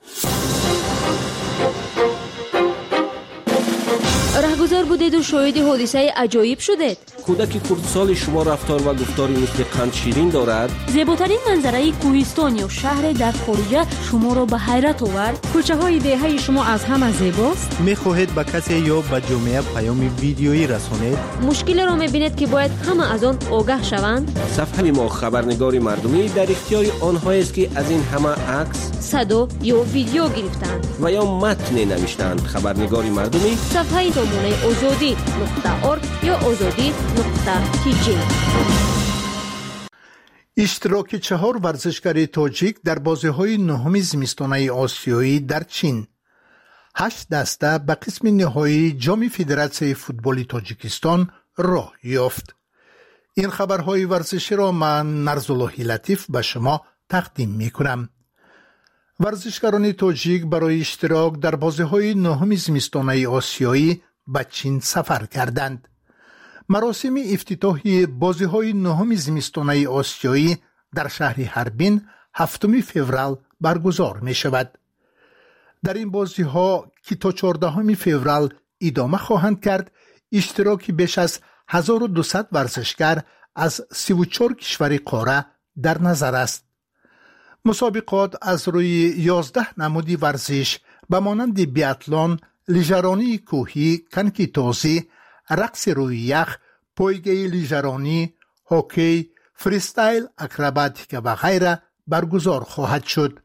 رهگذر بودید و شاهد حادثه عجایب شدید. کودک کردسال شما رفتار و گفتاری مثل قند شیرین دارد. زیباترین منظره کوهستان یا شهر در خارج شما را به حیرت آورد. کوچه های دهه شما از همه زیباست. میخواهید به کسی یا به جامعه پیام ویدیویی رسانید؟ مشکل را میبینید که باید همه از آن آگاه شوند. صفحه ما خبرنگاری مردمی در اختیار آنهایی است که از این همه عکس، صدا یا ویدیو گرفتند و یا متن نوشتند. خبرنگاری مردمی صفحه تامونه azadi.org یا azadi.tg. اشتراک 4 ورزشکار تاجیک در بازی‌های نهم زمستانه آسیایی در چین. 8 دسته به قسم نهایی جام فدراسیون فوتبال تاجیکستان راه یافت. این خبرهای ورزشی را من نرزالله لطیف به شما تقدیم می‌کنم. ورزشکاران تاجیک برای اشتراک در بازی‌های نهم زمستانه آسیایی به چین سفر کردند. مراسم افتتاحی بازی‌های نهم زمستانه آسیایی در شهر هربین 7 فوریه برگزار می‌شود. در این بازی‌ها که تا 14 فوریه ادامه خواهند کرد، اشتراک بیش از 1200 ورزشکار از 34 کشور قاره در نظر است. مسابقات از روی 11 نمود ورزش به مانند بیاتلون، لیژرانی کوهی، کنکی تازی، رقص روی یخ، پایگاه لیژرانی، هاکی، فریستایل، اکروباتیک و غیره برگزار خواهد شد.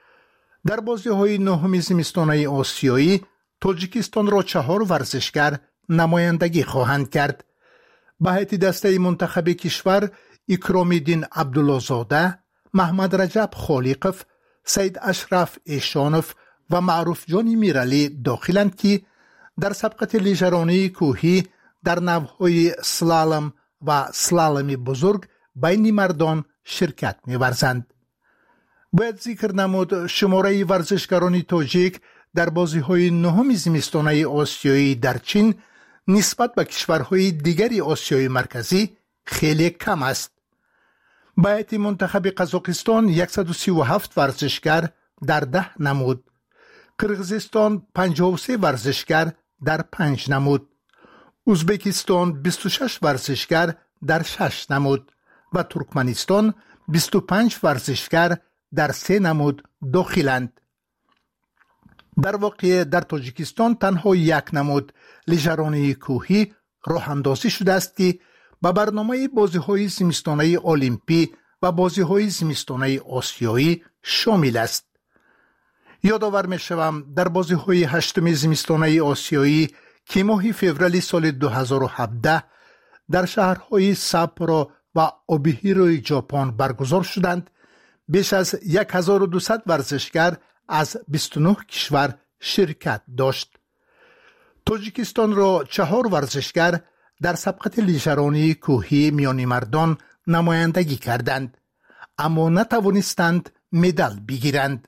در بازی‌های نهم زمستانه آسیایی تاجیکستان را 4 ورزشکار نمایندگی خواهند کرد. به هیئت دسته منتخب کشور اکرام‌الدین عبدالله‌زاده، محمد رجب خالقов، سید اشرف ایشانov و معروف جان میرالی داخلند که در سبقت لیژرانی کوهی در نوع‌های سلالم و سلالم بزرگ بین مردان شرکت می‌ورزند. باید ذکر نمود شماره ورزشکاران تاجیک در بازی‌های نهم زمستانه آسیایی در چین نسبت به کشورهای دیگری آسیای مرکزی خیلی کم است. به هیئت منتخب قزاقستان 137 ورزشکار در 10 نمود، قرغیزستان 53 ورزشکار در 5 نمود، ازبکستان 26 ورزشکار در 6 نمود و ترکمنستان 25 ورزشکار در 3 نمود داخلند. در واقع در تاجیکستان تنها 1 نمود لیژرانی کوهی راه اندازی شده است که به برنامه بازی‌های زمستانه المپی و بازی‌های زمستانه آسیایی شامل است. یادآور می‌شوم در بازی‌های هشتم زمستانه آسیایی که ماه فوریه سال 2017 در شهرهای ساپورو و اوبیهیروی ژاپن برگزار شدند، بیش از 1200 ورزشکار از 29 کشور شرکت داشت. تاجیکستان را 4 ورزشکار در سبقت لیژرانی کوهی میانی مردان نمایندگی کردند، اما نتوانستند مدال بگیرند.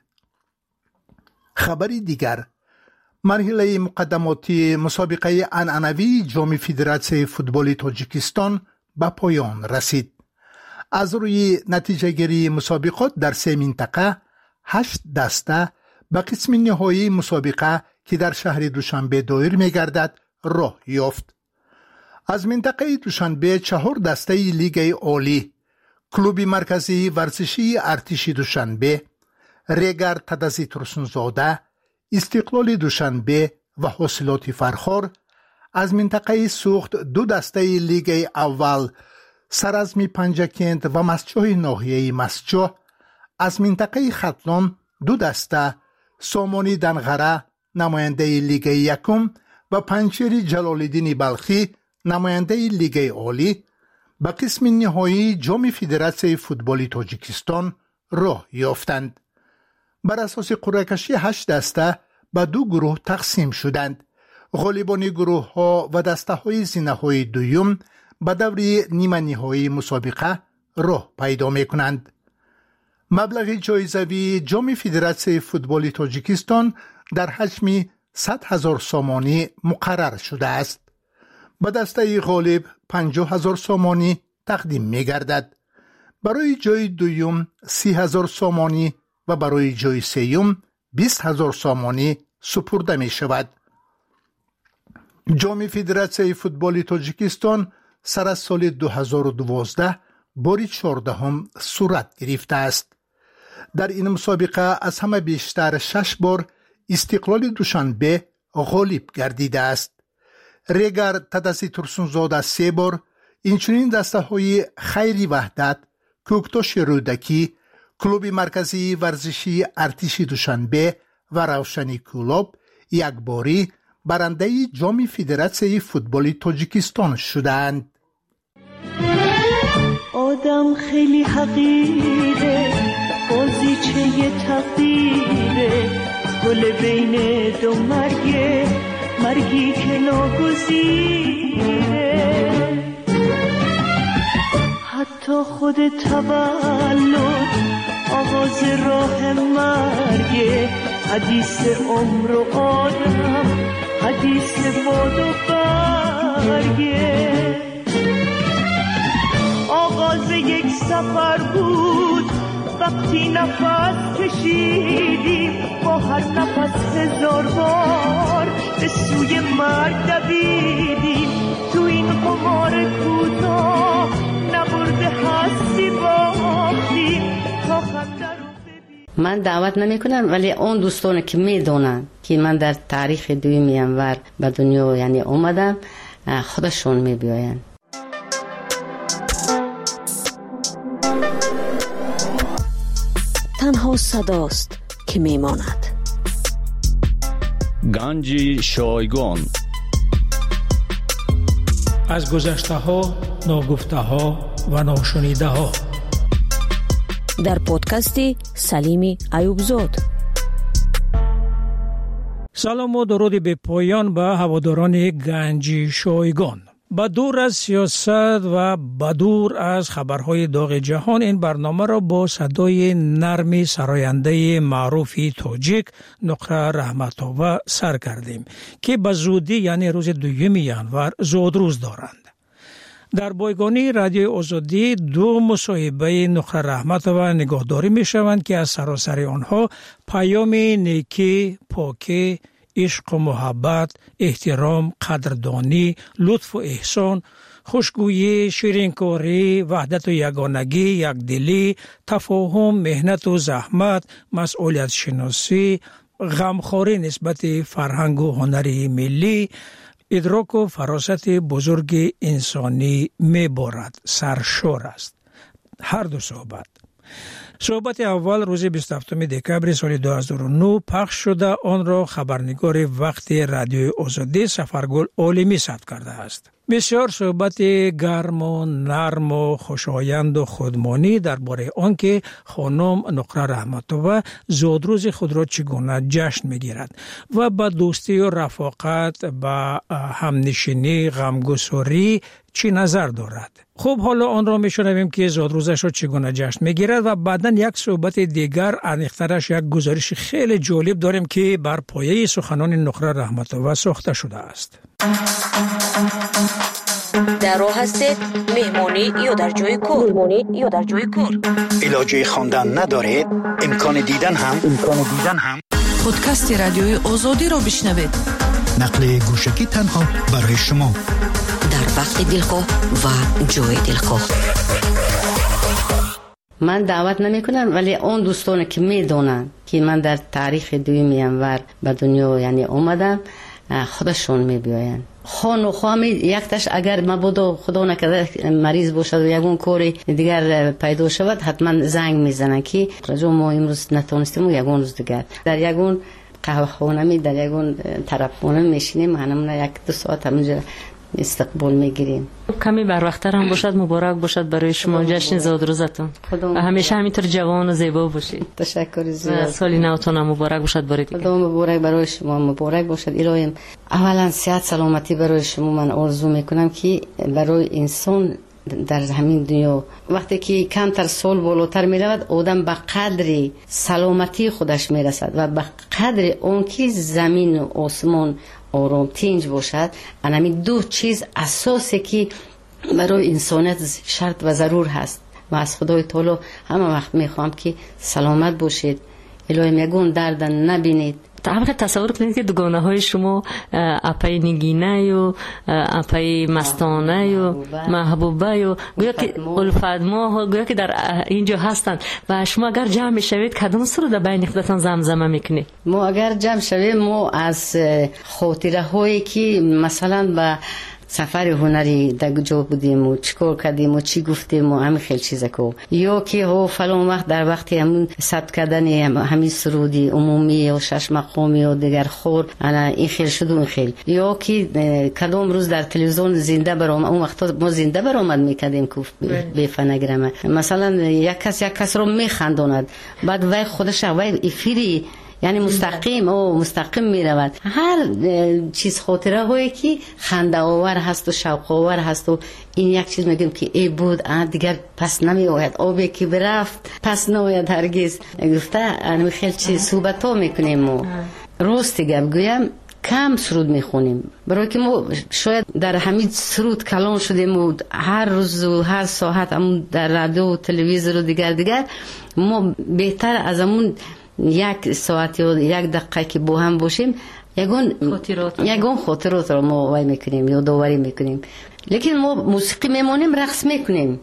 خبری دیگر، مرحله مقدماتی مسابقه عنعنوی جام فدراسیون فوتبال تاجیکستان به پایان رسید. از روی نتیجه گیری مسابقات در 3 منطقه 8 دسته به قسم نهایی مسابقه که در شهر دوشنبه دایر می‌گردد راه یافت. از منطقه دوشنبه 4 دسته لیگ عالی، کلوب مرکزی ورزشی ارتش دوشنبه، ریگر تدزی ترسونزاده، استقلال دوشنبه و حاصلات فرخار. از منطقه سوخت 2 دسته لیگ اول، سرازمی پنجکند و مسجد ناحیه مسجد. از منطقه ختلان 2 دسته، سامانی دنغره نماینده لیگ یکم و پنچری جلالالدین بلخی نماینده لیگ عالی به قسم نهایی جام فدراسیون فوتبال تاجیکستان راه یافتند. بر اساس قرعه کشی 8 دسته به 2 گروه تقسیم شدند. غالبان گروه ها و دسته های زینه های دویم به دور نیمه نهایی مسابقه راه پیدا می کنند. مبلغ جایزوی جام فدراسیون فوتبال تاجیکستان در حجم 100,000 سامانی مقرر شده است. به دسته غالب 50,000 سامانی تقدیم می گردد. برای جای دویم 30,000 سامانی و برای جای سوم 20,000 سامانی سپرده می شود. جام فدراسیون فوتبال تاجیکستان سر از سال 2012 بار 14 صورت گرفته است. در این مسابقه از همه بیشتر 6 بار استقلال دوشنبه غالب گردیده است. ریگر تدزی ترسونزاده 3 بار، اینچنین دسته های خیری وحدت، کوکتاش رودکی، کلوب مرکزی ورزشی ارتش دوشنبه و روشنی کلوب 1 باری برنده جام فدراسیون فوتبال تاجیکستان شدند. آدم خیلی حقیره، بازیچه تقدیره، گل بین دو مرگی که ناگزیره. حتی خود تولد آغاز راه مرگه، حدیث عمر و آدم، حدیث باد و برگه. آغاز یک سفر بود وقتی نفس کشیدیم، با هر نفس 1000 بار به سوی مرگ دویدیم. تو این قمار کوتاه نبرده هستی باختیم تا خنده رو ببین. من دعوت نمی کنم، ولی اون دوستان که می دونن که من در تاریخ دویم ینور به دنیا یعنی اومدم، خودشون می بیاین. تنها صداست که میماند. گنج شایگان از گذشته ها، ناگفته ها و ناشنیده ها، در پادکستی سلیم ایوبزاد. سلام و درود به پایان به هواداران گنج شایگان. با دور از سیاست و با دور از خبرهای داغ جهان، این برنامه را با صدای نرم سراینده معروف تاجیک نقره رحمت‌آور سر کردیم که به زودی یعنی روز 2 ینور زادروز دارند. در بایگانی رادیو آزادی 2 مصاحبه نقره رحمت‌آور نگاهداری می شوند که از سراسر آنها پیام نیکی، پاکی، عشق و محبت، احترام، قدردانی، لطف و احسان، خوشگویی، شیرینکاری، وحدت و یگانگی، یکدلی، تفاهم، مهنت و زحمت، مسئولیت شناسی، غمخواری نسبت فرهنگ و هنر ملی، ادراک و فراست بزرگ انسانی می‌بارد، سرشار است. هر دو صحبت اول روز 27 دکبر سال 2009 پخش شده. آن را خبرنگار وقت رادیوی آزادی سفرگل عالمی ثبت کرده است. بسیار صحبت گرم و نرم و خوشایند و خودمانی درباره آنکه خانم نقره رحمت‌الله زادروز خود را چگونه جشن می‌گیرد و با دوستی و رفاقت با همنشینی غمگساری چی نظر دارد. خب حالا آن را میشنویم که زادروزش را چگونه جشن میگیرد و بعداً یک صحبت دیگر عمیق‌ترش یک گزارش خیلی جالب داریم که بر پایه سخنان نقره رحمت‌الله ساخته شده است. در راه هستید مهمانی یا در جای کار علاجه خواندن ندارید امکان دیدن هم پادکست رادیوی آزادی را بشنوید. نقل گوشکی تنها برای شما در وقت دلخواه و جای دلخواه. من دعوت نمی کنم، ولی اون دوستان که می دونن که من در تاریخ دوم ینور به دنیا یعنی اومدم خودشون می بیاین. خان و خوامی یکتش اگر مبادا خدا نکرده مریض باشد و یگون کاری دیگر پیدا شود حتما زنگ میزنن که رجوع ما امروز نتونستیم یگون روز دیگر در یگون قهوه خانه می در یگون طرف خانه میشینیم همون یک دو ساعت همونجا استقبال میگیریم. کمی بر وقت‌تر هم باشد مبارک باشد برای شما جشن زادروزتون و همیشه همینطور جوان و زیبا باشید. تشکر زیاد. سالی نوتون هم مبارک باشد برای دیگه. خدا مبارک برای شما، مبارک باشد. الهیم اولا صحت سلامتی برای شما من آرزو میکنم که برای انسان در همین دنیا وقتی که کمتر سال بالاتر میرود آدم به قدر سلامتی خودش میرسد و به قدر اون که زمین و آسمان آرام تنج باشد. همین دو چیز اساسی که برای انسانیت شرط و ضرور هست و از خدای تعالی همه وقت میخوام که سلامت باشید، الهی یگون درد نبینید. تصور کنید که دوگانه های شما اپای نگینه و اپای مستانه و محبوبه و گویا که الفدما گویا که در اینجا هستند و شما اگر جمع میشوید کدام سرود در بین خودتان زمزمه میکنید؟ ما اگر جمع شویم ما از خاطره هایی که مثلا به سفر هنری در جا بودیم و چیکار کردیم و چی گفتیم و همین خیلی چیزا کو یا که ها فلان وقت در وقتی همون ثبت کردن همین سرودی عمومی و شش مقامی و دیگر خور انا این خیلی شد و این خیلی یا که کدام روز در تلویزیون زنده برآمد اون وقتا ما زنده برآمد میکردیم که به فنگرامه مثلا یک کس رو میخنداند بعد وای خودش وای افیری یعنی مستقیم می رود. هر چیز خاطره هایی که خنده آور هست و شوق آور هست و این یک چیز میگم که ای بود دیگر پس نمی آید، آبی که برفت پس نمیاد هرگز. گفته انا خیلی چیز صحبت ها میکنیم ما راست گویم کم سرود میخونیم برای که ما شاید در همین سرود کلان شدیم و هر روز و هر ساعت همون در رادیو و تلویزیون و دیگر ما بهتر از همون یک ساعت یا یک دقیقه که با هم باشیم یگون خاطرات رو ما وای میکنیم یا داوری میکنیم. لیکن ما موسیقی میمونیم رقص میکنیم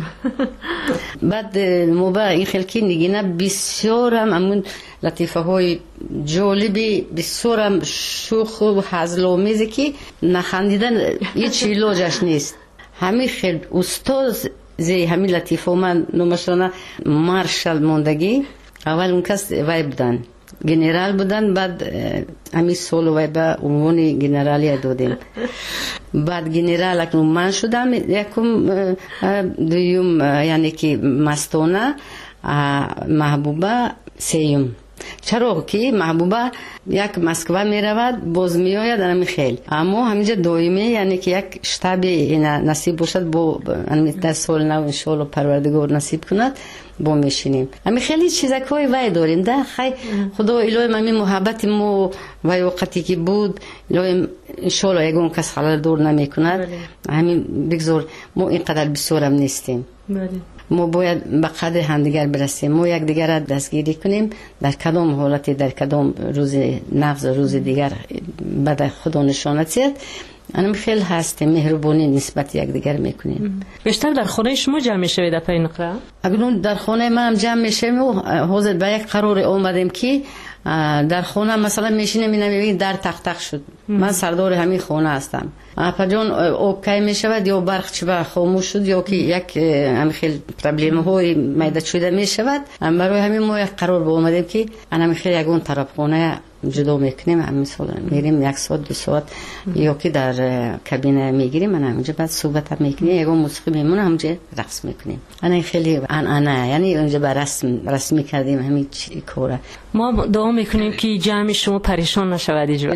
بعد ما با این خلکی نگینه بسیار هم همون لطیفه های جالبی بسیار هم شوخ و هزل‌آمیزی که نخندیدن هیچ علاجش نیست. همین خیلی استاد زی همین لطیفه من نمشانه مارشال موندگی اول اون کس وای بودن گنرال بودن بعد همین سال وای به عنوان گنرالی دادیم بعد گنرال اکنون من شدم یکم دویم یعنی که مستانه محبوبه سیم. چرا که محبوبه یک مسکو می رود باز می آید همین خیلی اما همینجا دائمی یعنی که یک شتابی نصیب باشد با در سال نو انشالله پروردگار نصیب کند با میشینیم همین خیلی چیزا کوی وای داریم ده خیلی خدا الهی همین محبت مو و وقتی که بود الهی انشالله یگون کس خلال دور نمی کند همین بگذار ما اینقدر بسیارم نیستیم ما باید به قدر همدیگر برسیم ما یک دیگر را دستگیری کنیم در کدام حالتی در کدام روز نفس روز دیگر بعد خدا نشانت زد انم خیلی هستیم مهربانی نسبت یک دیگر میکنیم. بیشتر در خانه شما جمع میشوید اپای نقره؟ اگرون در خانه من جمع میشیم و حاضر به یک قرار اومدیم که در خونه مثلا میشینه میبینی در تق تق شد، من سردار همین خونه هستم، اپا جان اوکی میشود یا برق چه خاموش شد یا که یک همین خیلی پرابلم های میداد شده میشود، برای همین ما یک قرار با اومدیم که همین خیلی یکون طرف خونه جدا میکنیم، همین مثلا میریم 1 ساعت 2 ساعت یا که در کابینه میگیریم، من همونجا بعد صحبت میکنیم، یکون موسیقی میمونه همونجا رقص میکنیم. انا خیلی انا یعنی اونجا به رسمی کردیم همین کاره. ما دعا میکنیم که جمع شما پریشان نشود اینجا.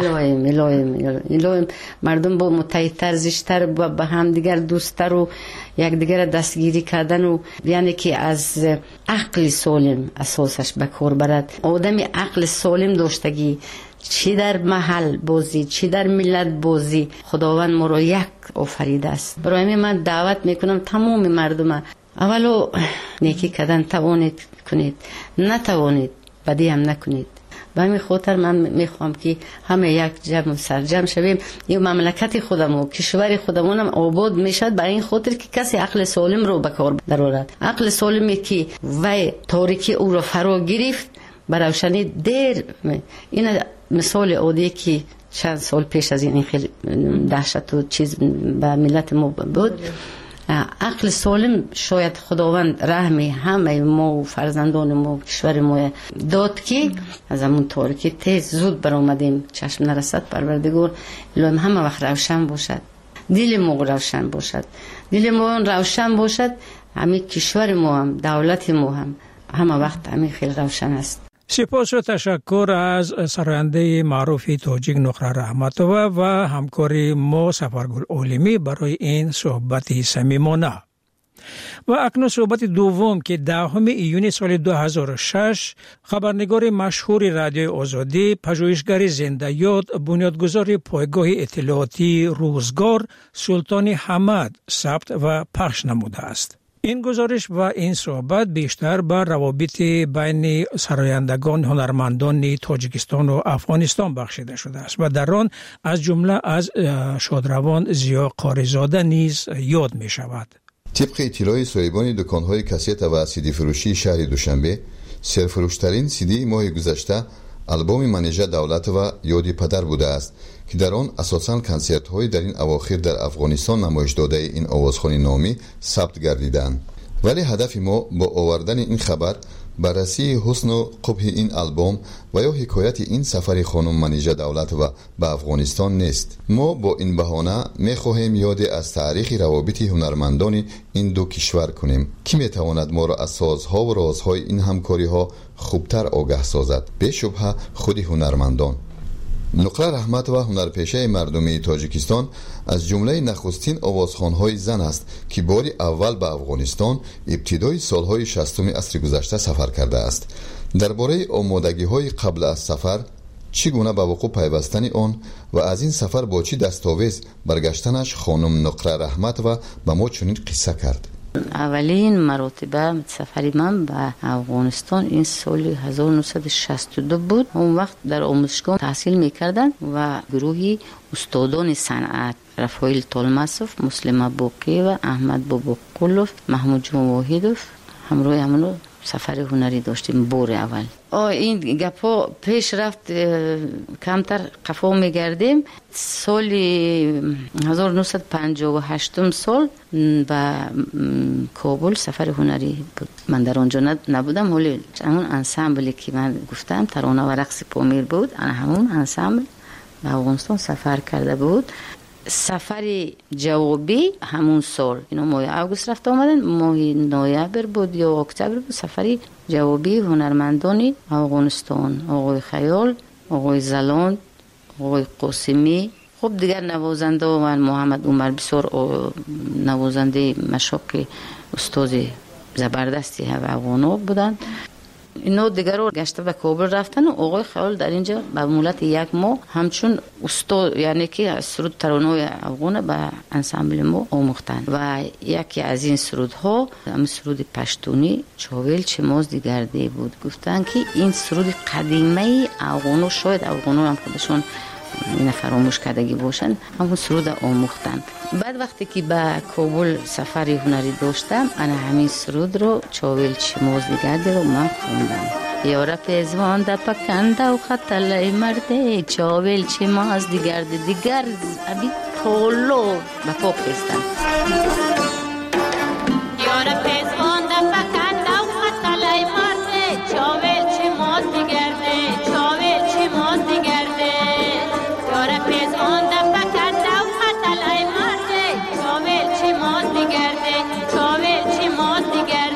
الهی مردم با متحدتر زیشتر با هم دیگر دوستتر و یک دیگر دستگیری کردن و یعنی که از عقل سالم اساسش به کار برد. آدم عقل سالم داشتگی چی در محل بازی چی در ملت بازی خداوند ما رو یک آفریده است. برای همین من دعوت میکنم تمام مردم اولو نیکی کردن توانید کنید، نتوانید بدی هم نکنید. به همین خاطر من میخوام که همه یک جمع سرجم شویم، این مملکت خودمون و کشور خودمون هم آباد میشد، برای این خاطر که کسی عقل سالم رو به کار درآورد. عقل سالمی که وی تاریکی او رو فرا گرفت به روشنی دیر. این مثال عادی که چند سال پیش از این خیلی دهشت و چیز به ملت ما بود. عقل سالم شاید خداوند رحمی همه ما و فرزندان ما و کشور ما داد که از همون تاریکی تیز زود برآمدیم. چشم نرسد پروردگار الهی همه وقت روشن باشد، دل ما روشن باشد، دل ما روشن باشد، همین کشور ما هم دولت ما هم همه وقت همین خیلی روشن است. سپاس و تشکر از سراینده معروف تاجیک نقره رحمتوه و همکاری ما سفرگل عالمی برای این صحبت صمیمانه. و اکنون صحبت دوم که 10 ایون سال 2006 خبرنگار مشهور رادیوی آزادی، پژوهشگر زنده یاد، بنیادگذار پایگاه اطلاعاتی روزگار سلطان حمد ثبت و پخش نموده است. این گزارش و این صحبت بیشتر بر روابط بین سرایندگان هنرمندان تاجیکستان و افغانستان بخشیده شده است و در آن از جمله از شادروان زیا قاریزاده نیز یاد می شود. طبق اطلاع صاحبان دکان‌های کاست و سیدی فروشی شهر دوشنبه، سرفروشترین سیدی ماه گذشته آلبوم منیژه دولت و یادی پدر بوده است که در آن اساساً کنسرت‌های در این اواخر در افغانستان نمایش داده این آوازخوانی نامی ثبت گردیدند. ولی هدف ما با آوردن این خبر بررسی حسن و قبح این آلبوم و یا حکایت این سفر خانم منیژه دولت و به افغانستان نیست. ما با این بهانه می‌خواهیم یاد از تاریخ روابط هنرمندان این دو کشور کنیم که می‌تواند ما را از سازها و رازهای این همکاری‌ها خوبتر آگاه سازد. به شبهه خود هنرمندان. نقره رحمت و هنرپیشه مردمی تاجیکستان از جمله نخستین آوازخوان‌های زن است که بار اول به افغانستان ابتدای سالهای 60 عصر گذشته سفر کرده است. درباره آمادگی‌های قبل از سفر، چگونه به وقوع پیوستن آن و از این سفر با چی دستاویز برگشتنش خانم نقره رحمت و به ما چنین قصه کرد. اولین مرتبه سفری من به افغانستان این سال 1962 بود. اون وقت در آموزشگاه تحصیل میکردن و گروهی استادان صنعت رفایل طالماسوف، مسلم بوقی و احمد باباقلوف، محمود جون واحدوف همراه همونو سفر هنری داشتیم بور اول. این گپا پیش رفت کمتر قفا میگردیم. سال 1958 سال به کابل سفر هنری بود. من در آنجا نبودم، ولی همون انسامبلی که من گفتم ترانه و رقص پامیر بود، همون انسامبل به افغانستان سفر کرده بود. سفر جوابی همون سال، اینو ماه اوگوست رفت آمدن، ماه نوامبر بود یا اکتبر بود. سفری جوابی هنرمندانی افغانستان، آقای خیال، آقای زلان، آقای قاسمی، خب دیگر نوازنده و محمد عمر بسیار نوازنده مشاق استاد زبردستی افغانا بودند. اینا دیگر رو گشته به کابل رفتن و آقای خیال در اینجا به مولت 1 ماه همچون استاد، یعنی که سرود ترانه‌های افغان به انسامبل ما آموختن و یکی از این سرودها هم سرود پشتونی چاویل چماز دیگرده بود. گفتن که این سرود قدیمی افغانو، شاید افغانو هم خودشون این فراموش کردگی باشن، همون سرود آموختن. بعد وقتی که به کابل سفری هنری داشتم، انا همین سرود رو چاویل چماز دیگرده رو من خوندم. یاره پیزوان ده پکنده و خطله مرده چاویل چه ماز دیگر ابی طولو به پاک خیستن یاره پیزوان ده پکنده و خطله مرده چاویل چه ماز دیگر چاویل چه ماز دیگر یاره پیزوان ده پکنده و خطله مرده چاویل چه ماز دیگر چاویل چه ماز دیگر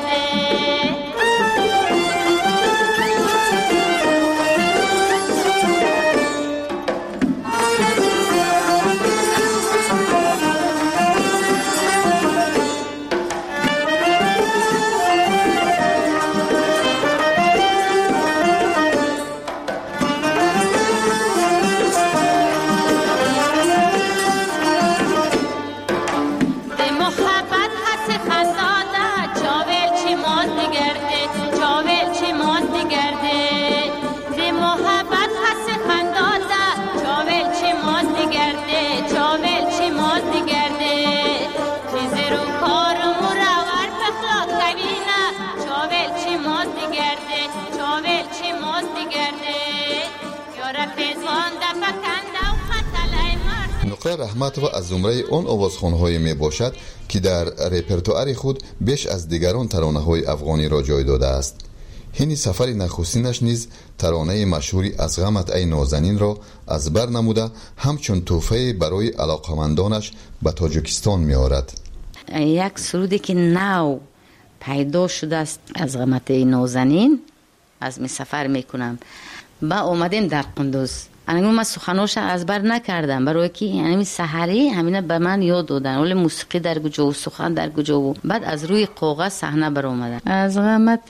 نقره رحمت و از زمره آن آوازخوان‌های می باشد که در رپرتوار خود بیش از دیگران ترانه‌های افغانی را جای داده است. هین سفر نخستینش نیز ترانه مشهوری از غمت ای نازنین را از بر نموده همچون تحفه برای علاقمندانش به تاجیکستان می آورد. یک سرودی که نو پیدا شده است از غمت ای نازنین از می سفر می کنم با اومدیم در قندوز. من سخناش از بر نکردم برای که یعنی سحری همینه به من یاد دادن ولی موسیقی در کجا و سخن در کجا و بعد از روی کاغذ صحنه بر اومدن از غمت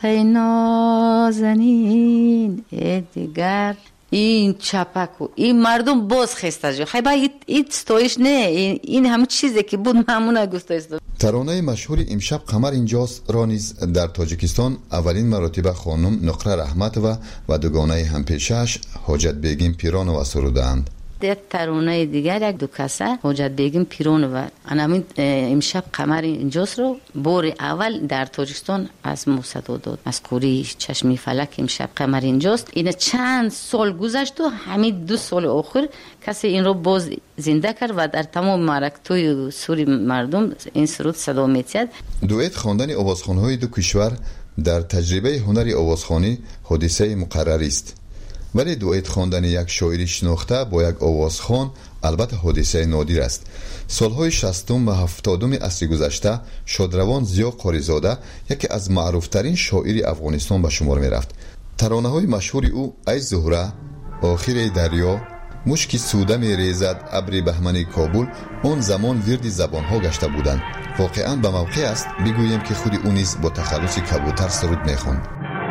نازنین دیگر این چپک و این مردم باز خسته جو خیلی با این ستایش نه این همه چیزی که بود همونه گفته ترانه مشهور امشب قمر اینجاست را نیز در تاجیکستان اولین مرتبه خانم نقره رحمت و دوگانه همپیشه‌اش حاجت بیگم پیرانووا سرودند. در ترانه دیگر یک دو کسه حاجت بیگم پیرانووا همین امشب قمر اینجاست رو بار اول در تاجیکستان از ما صدا داد از کوری چشمی فلک امشب قمر اینجاست. این چند سال گذشت و همین 2 سال آخر کسی این رو باز زنده کرد و در تمام معرکت‌های سوری مردم این سرود صدا می‌تید. دوئت خواندن آوازخوان‌های دو کشور در تجربه هنر آوازخوانی حادثه مقرری است. ولی دوئت خواندن یک شاعر شناخته با یک آوازخوان البته حادثه نادر است. سالهای 60 و 70 عصر گذشته شادروان ضیا قاریزاده یکی از معروفترین شاعر افغانستان به شمار می رفت. ترانه‌های مشهور او ای زهره، آخر دریا، مشکی سوده می ریزد ابر بهمن کابل آن زمان ورد زبانها گشته بودند. واقعا به موقع است بگوییم که خود او نیز با تخلص کبوتر سرود می خواند.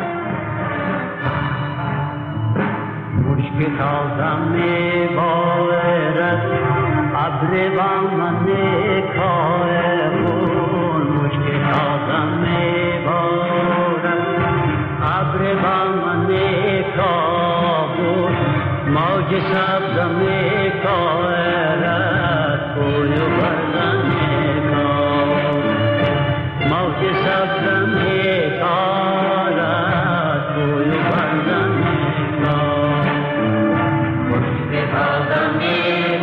مشک تازه می بارد ابر بهمن کابل مشک تازه می بارد ابر بهمن کابل موج سبز می کارد کوی بردن می کار موج سبز می کارد کوی بردن می کار مشک تازه می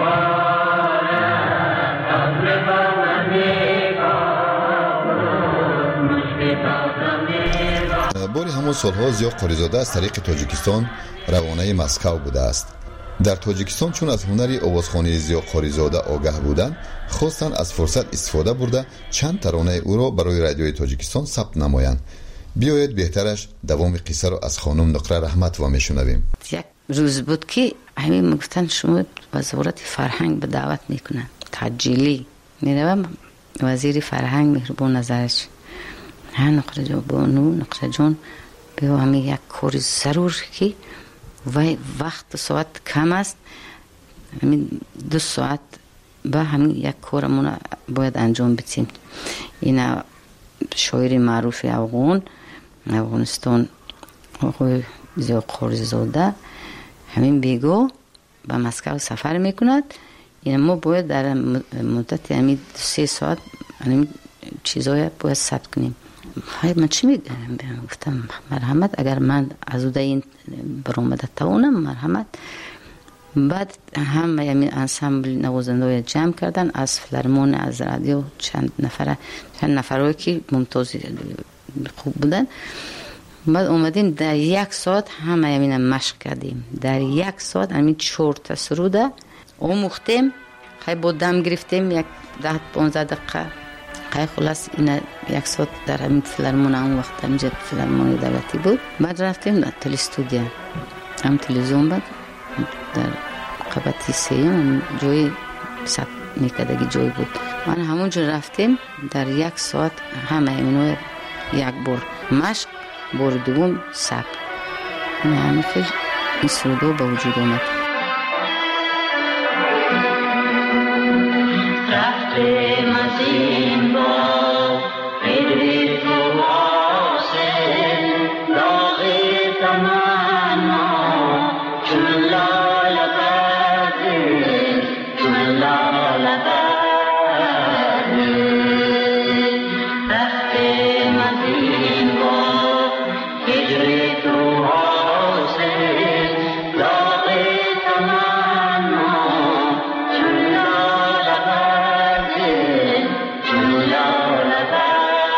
بارد ابر بهمن کابل مشک تازه می باری همون سالها ضیا قاریزاده از طریق تاجیکستان روانه مسکو بوده است. در تاجیکستان چون از هنری آوازخوانی ضیا قاریزاده آگاه بودند خواستند از فرصت استفاده برده چند ترانه او را برای رادیوی تاجیکستان ثبت نمایند. بیایید بهترش دوام قصه را از خانم نقره رحمتووا میشنویم. یک روز بود که همین گفتن شما وزارت فرهنگ به دعوت میکنن تجلی میروم وزیر فرهنگ مهربان نظرش ها نقره جان بانو نقره جان بیا همین یک کار ضرور که وقت ساعت کم است همین 2 ساعت با همین یک کارمون باید انجام بدیم. این شاعر معروف افغانستان آقای ضیا قاریزاده همین بیگو به مسکو سفر میکند. این ما باید در مدت همین 3 ساعت همین چیزای باید ثبت کنیم. من چی میگم؟ گفتم مرحمت، اگر من از اون این برآمده توانم مرحمت. بعد همه یعنی انسامبل نوازنده جمع کردن از فیلارمون، از رادیو، چند نفرایی که ممتاز خوب بودن. بعد اومدیم در 1 ساعت همه یعنی مشق کردیم. در 1 ساعت همین 4 تا سروده آموختیم. خیلی با دم گرفتیم 10-15 دقیقه. خیلی خلاص این 1 ساعت در همین فیلارمون، اون وقت اینجا فیلارمون دولتی بود. بعد رفتیم در تلستودیا، هم تلویزیون بود در قبطی سیم، جوی ثبت میکردگی جوی بود. من همونجا رفتیم در 1 ساعت همه اینو 1 بار مشق، بار دوم ثبت. همین که این سرودو به وجود آمد. رفتیم از این با پیروی تو حاصل، داغ تمنا چون لال بردی، چون لال بردی. رفتیم از این با پیروی تو حاصل، داغ تمنا چون لال بردی، چون لال بردی.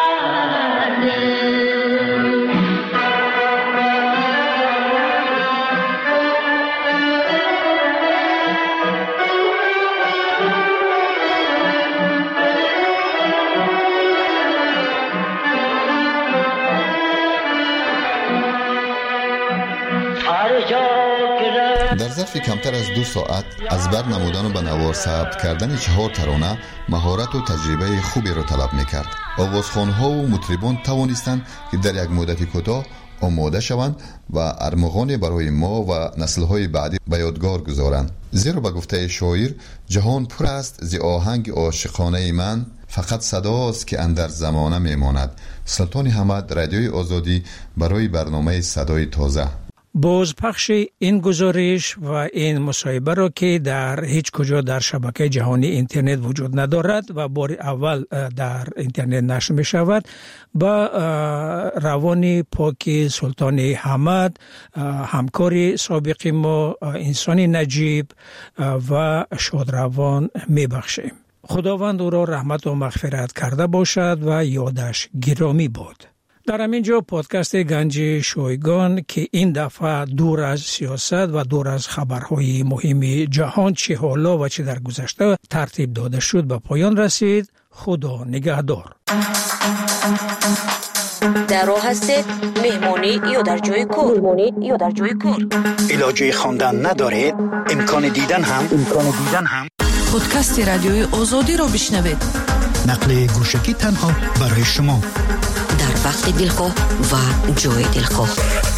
در ظرف کمتر از 2 ساعت از بر نمودن و به نوار ثبت کردن 4 ترانه مهارت و تجربه خوبی را طلب میکرد. آوازخوان‌ها و مطربان توانستند که در یک مدت کوتاه آماده شوند و ارمغان برای ما و نسل‌های بعدی به یادگار گذارند. زیرا به گفته شاعر جهان پر است ز آهنگ عاشقانه من، فقط صداست که اندر زمانه میماند. سلطان حمد، رادیوی آزادی، برای برنامه صدای تازه. بازپخش این گزارش و این مصاحبه را که در هیچ کجا در شبکه جهانی اینترنت وجود ندارد و بار اول در اینترنت نشر می شود، با روان پاک سلطان حمد، همکار سابق ما، انسان نجیب و شادروان می بخشیم. خداوند او را رحمت و مغفرت کرده باشد و یادش گرامی باد. در همینجا پادکست گنج شایگان که این دفعه دور از سیاست و دور از خبرهای مهم جهان چه حالا و چه در گذشته ترتیب داده شد به پایان رسید. خدا نگهدار. در راه هستید، مهمانی یا در جای کار. علاجه خواندن ندارید، امکان دیدن هم پادکست رادیوی آزادی را بشنوید. نقل گوشکی تنها برای شما، در وقت دلخواه و جای دلخواه.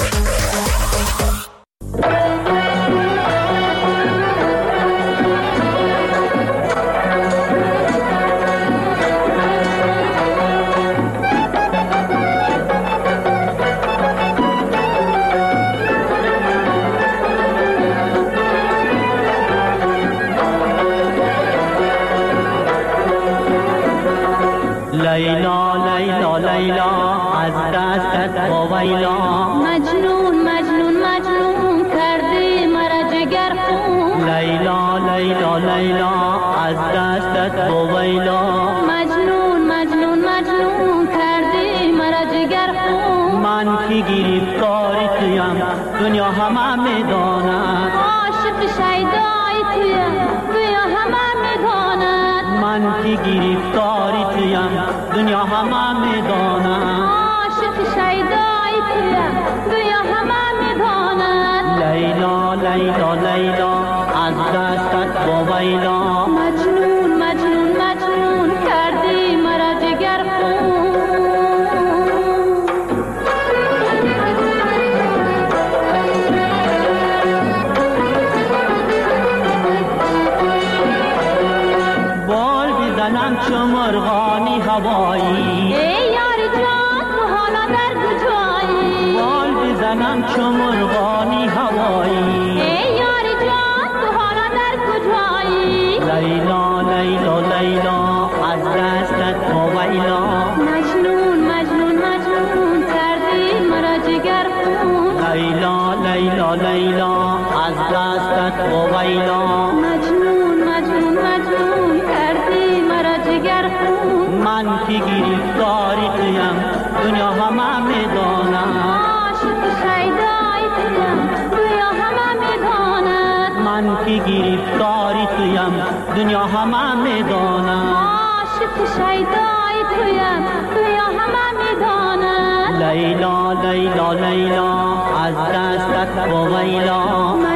لیلا لیلا لیلا از دستت وایلا، مجنون مجنون مجنون کردی مرا جگر خون. لیلا لیلا لیلا از دستت وایلا، مجنون مجنون مجنون کردی مرا جگر خون. من که گرفتار تویم دنیا همه میداند، عاشق شیدای تویم دنیا همه میداند. من که گرفتار تویم دنیا همه میداند، عاشق شیدای تویم دنیا همه میداند. لیلا لیلا لیلا از دستت وایلا، مجنون مجنون مجنون کردی مرا جگر خون. بال بزنم چو مرغانی هوایی، ای یار جان تو حالا در کجایی؟ بال بزنم چو مرغانی هوایی، ای یار جان تو حالا در کجایی؟ لیلا لیلا لیلا از دستت وایلا، مجنون مجنون مجنون دستت ویلا مجنون مجنون مجنون کردی مرا جگر خون من که گرفتاری تویم دنیا همه میداند عاشق شیدای تویم دنیا همه میداند من که گرفتاری تویم دنیا همه میداند عاشق شیدای تویم دنیا همه میداند لیلا لیلا لیلا از دستت ویلا